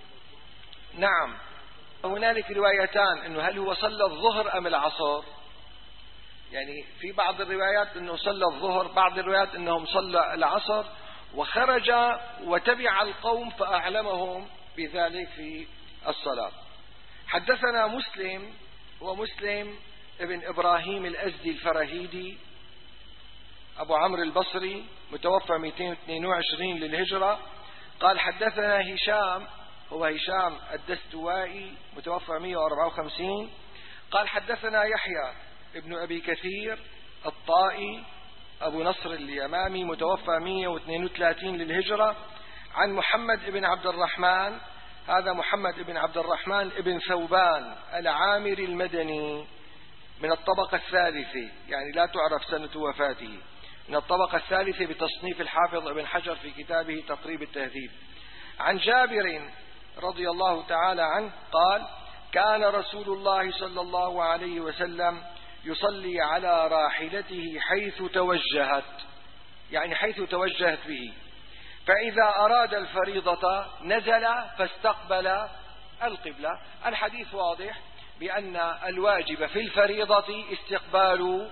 Speaker 2: نعم، هنالك روايتان أنه هل هو صلى الظهر أم العصر؟ يعني في بعض الروايات أنه صلى الظهر، بعض الروايات أنهم صلى العصر، وخرج وتبع القوم فأعلمهم بذلك في الصلاة. حدثنا مسلم، ومسلم ابن إبراهيم الأزدي الفراهيدي أبو عمرو البصري متوفى 222 للهجرة، قال: حدثنا هشام، هو هشام الدستوائي متوفى 154، قال: حدثنا يحيى ابن أبي كثير الطائي أبو نصر اليمامي متوفى 132 للهجرة، عن محمد بن عبد الرحمن، هذا محمد بن عبد الرحمن ابن ثوبان العامري المدني من الطبقة الثالثة، يعني لا تعرف سنة وفاته، من الطبقة الثالثة بتصنيف الحافظ ابن حجر في كتابه تقريب التهذيب. عن جابر رضي الله تعالى عنه قال: كان رسول الله صلى الله عليه وسلم يصلي على راحلته حيث توجهت، يعني حيث توجهت به، فإذا أراد الفريضة نزل فاستقبل القبلة. الحديث واضح بأن الواجب في الفريضة استقبال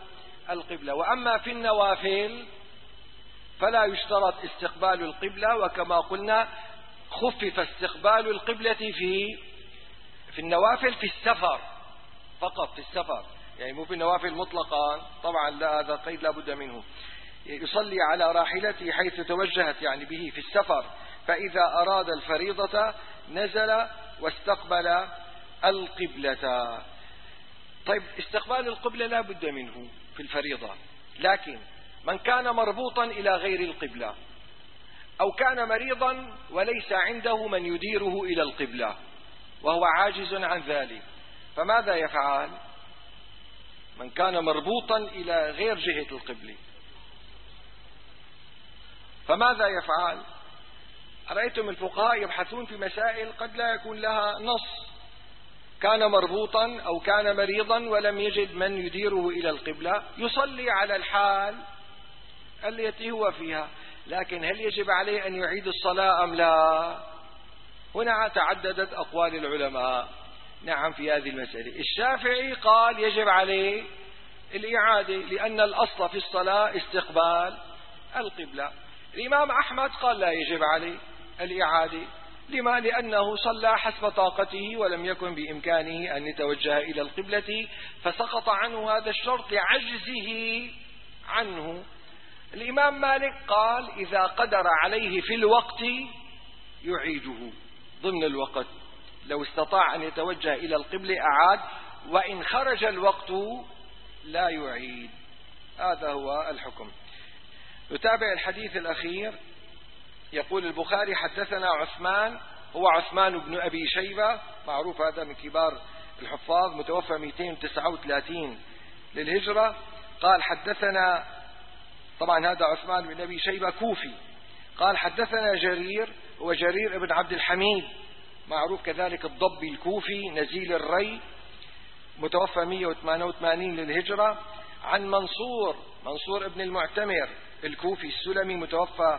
Speaker 2: القبلة. وأما في النوافل فلا يشترط استقبال القبلة، وكما قلنا خفف استقبال القبلة في النوافل في السفر فقط، في السفر، يعني مو في النوافل مطلقا، طبعا لا، هذا قيد لا بد منه. يصلي على راحلته حيث توجهت يعني به في السفر، فإذا أراد الفريضة نزل واستقبل القبلة. طيب استقبال القبلة لا بد منه في الفريضة، لكن من كان مربوطا إلى غير القبلة أو كان مريضا وليس عنده من يديره إلى القبلة وهو عاجز عن ذلك، فماذا يفعل؟ من كان مربوطا إلى غير جهة القبلة فماذا يفعل؟ رأيتم الفقهاء يبحثون في مسائل قد لا يكون لها نص. كان مربوطا أو كان مريضا ولم يجد من يديره إلى القبلة، يصلي على الحال التي هو فيها، لكن هل يجب عليه أن يعيد الصلاة أم لا؟ هنا تعددت أقوال العلماء نعم في هذه المسألة. الشافعي قال يجب عليه الإعادة لأن الأصل في الصلاة استقبال القبلة. الإمام أحمد قال لا يجب عليه الإعادة. لما؟ لأنه صلى حسب طاقته ولم يكن بإمكانه أن يتوجه إلى القبلة، فسقط عنه هذا الشرط لعجزه عنه. الإمام مالك قال إذا قدر عليه في الوقت يعيده ضمن الوقت، لو استطاع أن يتوجه إلى القبلة أعاد، وإن خرج الوقت لا يعيد. هذا هو الحكم. نتابع الحديث الأخير. يقول البخاري حدثنا عثمان، هو عثمان بن أبي شيبة، معروف هذا من كبار الحفاظ، متوفى 239 للهجرة. قال حدثنا، طبعا هذا عثمان بن أبي شيبة كوفي. قال حدثنا جرير، هو جرير بن عبد الحميد، معروف كذلك الضبي الكوفي نزيل الري، متوفى 188 للهجرة. عن منصور بن المعتمر الكوفي السلمي، متوفى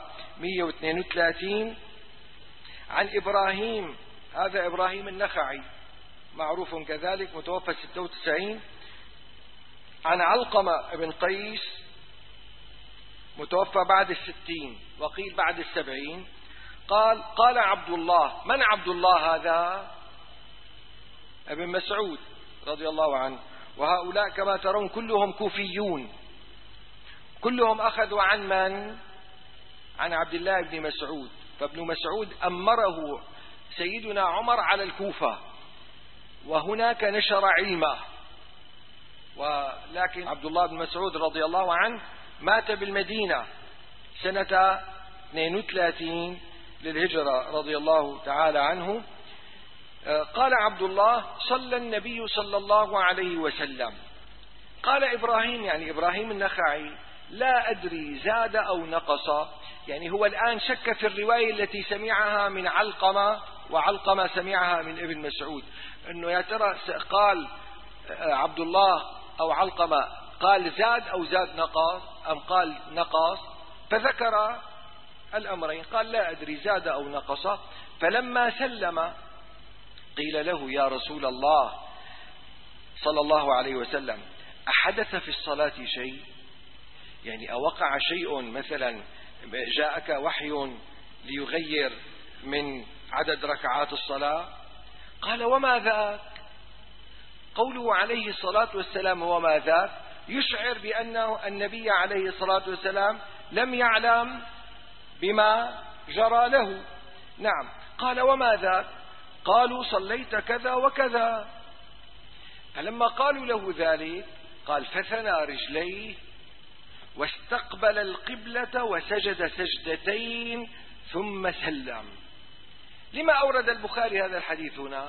Speaker 2: 132. عن إبراهيم، هذا إبراهيم النخعي معروف كذلك، متوفى 96. عن علقمة بن قيس، متوفى بعد 60 وقيل بعد 70. قال عبد الله. من عبد الله هذا؟ ابن مسعود رضي الله عنه. وهؤلاء كما ترون كلهم كوفيون، كلهم أخذوا عن من؟ عن عبد الله بن مسعود. فابن مسعود أمره سيدنا عمر على الكوفة، وهناك نشر علمه، ولكن عبد الله بن مسعود رضي الله عنه مات بالمدينة سنة 32 للهجرة رضي الله تعالى عنه. قال عبد الله صلى النبي صلى الله عليه وسلم. قال إبراهيم، يعني إبراهيم النخعي، لا أدري زاد أو نقص، يعني هو الآن شك في الرواية التي سمعها من علقمة وعلقمة سمعها من ابن مسعود، أنه يا ترى قال عبد الله أو علقمة قال زاد أو زاد نقص أم قال نقص، فذكر الأمرين، قال لا أدري زاد أو نقص. فلما سلم قيل له يا رسول الله صلى الله عليه وسلم أحدث في الصلاة شيء؟ يعني أوقع شيء، مثلا جاءك وحي ليغير من عدد ركعات الصلاة؟ قال وما ذاك؟ قوله عليه الصلاة والسلام وما ذاك يشعر بأنه النبي عليه الصلاة والسلام لم يعلم بما جرى له. نعم. قال وما ذاك؟ قالوا صليت كذا وكذا. فلما قالوا له ذلك قال فثنى رجليه واستقبل القبلة وسجد سجدتين ثم سلم. لما أورد البخاري هذا الحديث هنا؟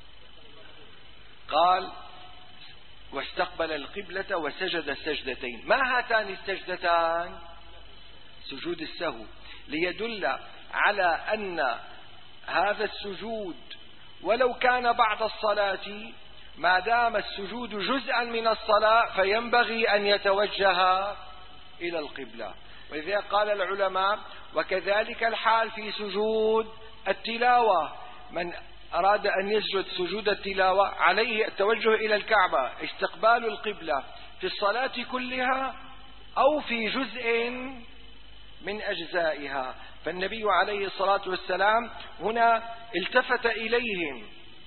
Speaker 2: قال واستقبل القبلة وسجد السجدتين. ما هاتان السجدتان؟ سجود السهو، ليدل على أن هذا السجود ولو كان بعد الصلاة، ما دام السجود جزءا من الصلاة فينبغي أن يتوجه إلى القبلة. ولذلك قال العلماء وكذلك الحال في سجود التلاوة، من أراد أن يسجد سجود التلاوة عليه التوجه إلى الكعبة، استقبال القبلة، في الصلاة كلها أو في جزء من أجزائها. فالنبي عليه الصلاة والسلام هنا التفت إليهم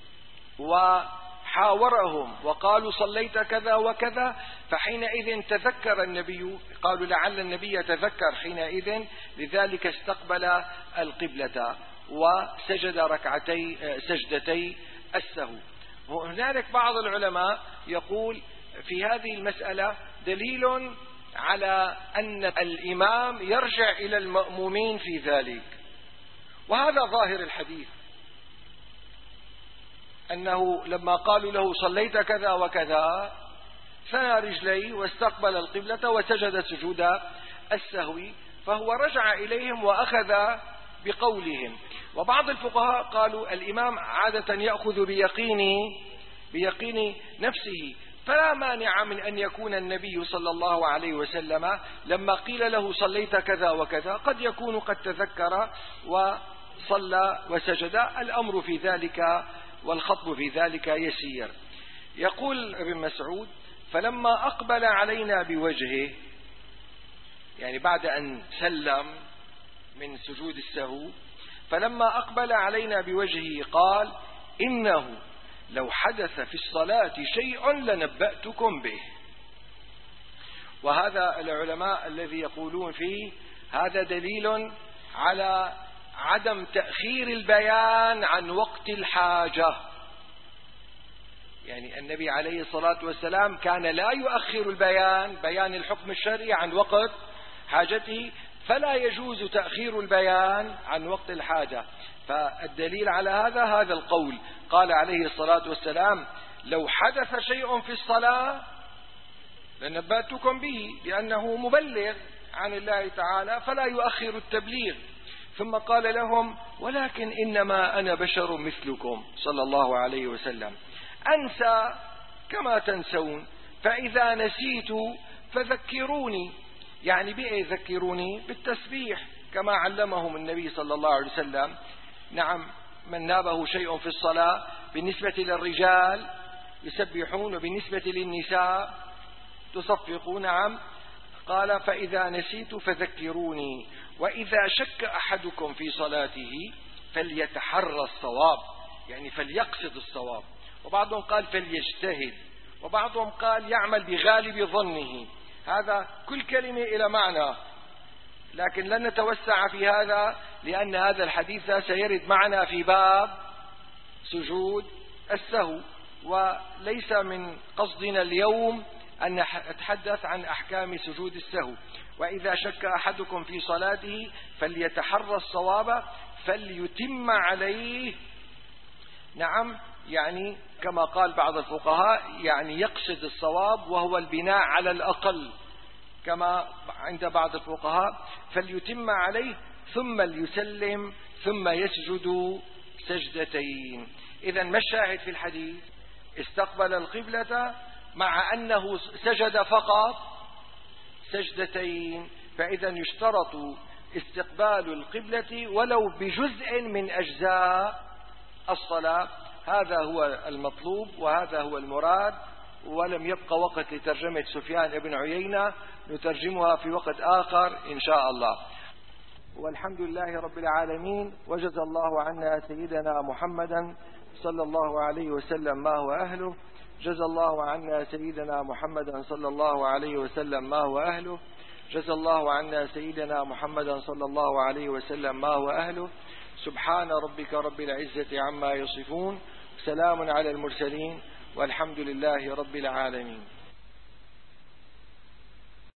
Speaker 2: وحاورهم وقالوا صليت كذا وكذا، فحينئذ تذكر النبي، قالوا لعل النبي يتذكر حينئذ، لذلك استقبل القبلة وسجد سجدتي السهو. وهنالك بعض العلماء يقول في هذه المسألة دليل على أن الإمام يرجع إلى المأمومين في ذلك، وهذا ظاهر الحديث، أنه لما قالوا له صليت كذا وكذا ثنى رجليه واستقبل القبلة وسجد سجود السهو، فهو رجع إليهم وأخذ بقولهم. وبعض الفقهاء قالوا الإمام عادة يأخذ بيقين نفسه، فلا مانع من أن يكون النبي صلى الله عليه وسلم لما قيل له صليت كذا وكذا قد يكون قد تذكر وصلى وسجد، الأمر في ذلك والخطب في ذلك يسير. يقول ابن مسعود فلما أقبل علينا بوجهه، يعني بعد أن سلم من سجود السهو، فلما أقبل علينا بوجهه قال إنه لو حدث في الصلاة شيء لنبأتكم به. وهذا العلماء الذي يقولون فيه هذا دليل على عدم تأخير البيان عن وقت الحاجة، يعني النبي عليه الصلاة والسلام كان لا يؤخر بيان الحكم الشرعي عن وقت حاجته، فلا يجوز تأخير البيان عن وقت الحاجة. فالدليل على هذا القول، قال عليه الصلاة والسلام لو حدث شيء في الصلاة لنبأتكم به، لأنه مبلغ عن الله تعالى فلا يؤخر التبليغ. ثم قال لهم ولكن إنما أنا بشر مثلكم صلى الله عليه وسلم، أنسى كما تنسون، فإذا نسيت فذكروني. يعني بإيه ذكروني؟ بالتسبيح كما علمهم النبي صلى الله عليه وسلم. نعم، من نابه شيء في الصلاة بالنسبة للرجال يسبحون وبالنسبة للنساء تصفقون. نعم، قال فإذا نسيت فذكروني، وإذا شك أحدكم في صلاته فليتحرى الصواب، يعني فليقصد الصواب. وبعضهم قال فليجتهد، وبعضهم قال يعمل بغالب ظنه. هذا كل كلمة إلى معنى، لكن لن نتوسع في هذا لأن هذا الحديث سيرد معنا في باب سجود السهو، وليس من قصدنا اليوم أن نتحدث عن أحكام سجود السهو. وإذا شك أحدكم في صلاته فليتحرى الصواب فليتم عليه. نعم، يعني كما قال بعض الفقهاء يعني يقصد الصواب وهو البناء على الأقل، كما عند بعض الفقهاء فليتم عليه ثم ليسلم ثم يسجد سجدتين. إذن ما الشاهد في الحديث؟ استقبل القبلة مع أنه سجد فقط سجدتين، فإذا يشترط استقبال القبلة ولو بجزء من أجزاء الصلاة. هذا هو المطلوب وهذا هو المراد. ولم يبقى وقت لترجمة سفيان بن عيينة، نترجمها في وقت آخر إن شاء الله. والحمد لله رب العالمين، وجزى الله عنا سيدنا محمدا صلى الله عليه وسلم ما هو أهله. جزى الله عنا سيدنا محمدا صلى الله عليه وسلم ما هو أهله. جزى الله عنا سيدنا محمدا صلى الله عليه وسلم ما هو أهله. سبحان ربك رب العزة عما يصفون، سلام على المرسلين، والحمد لله رب العالمين.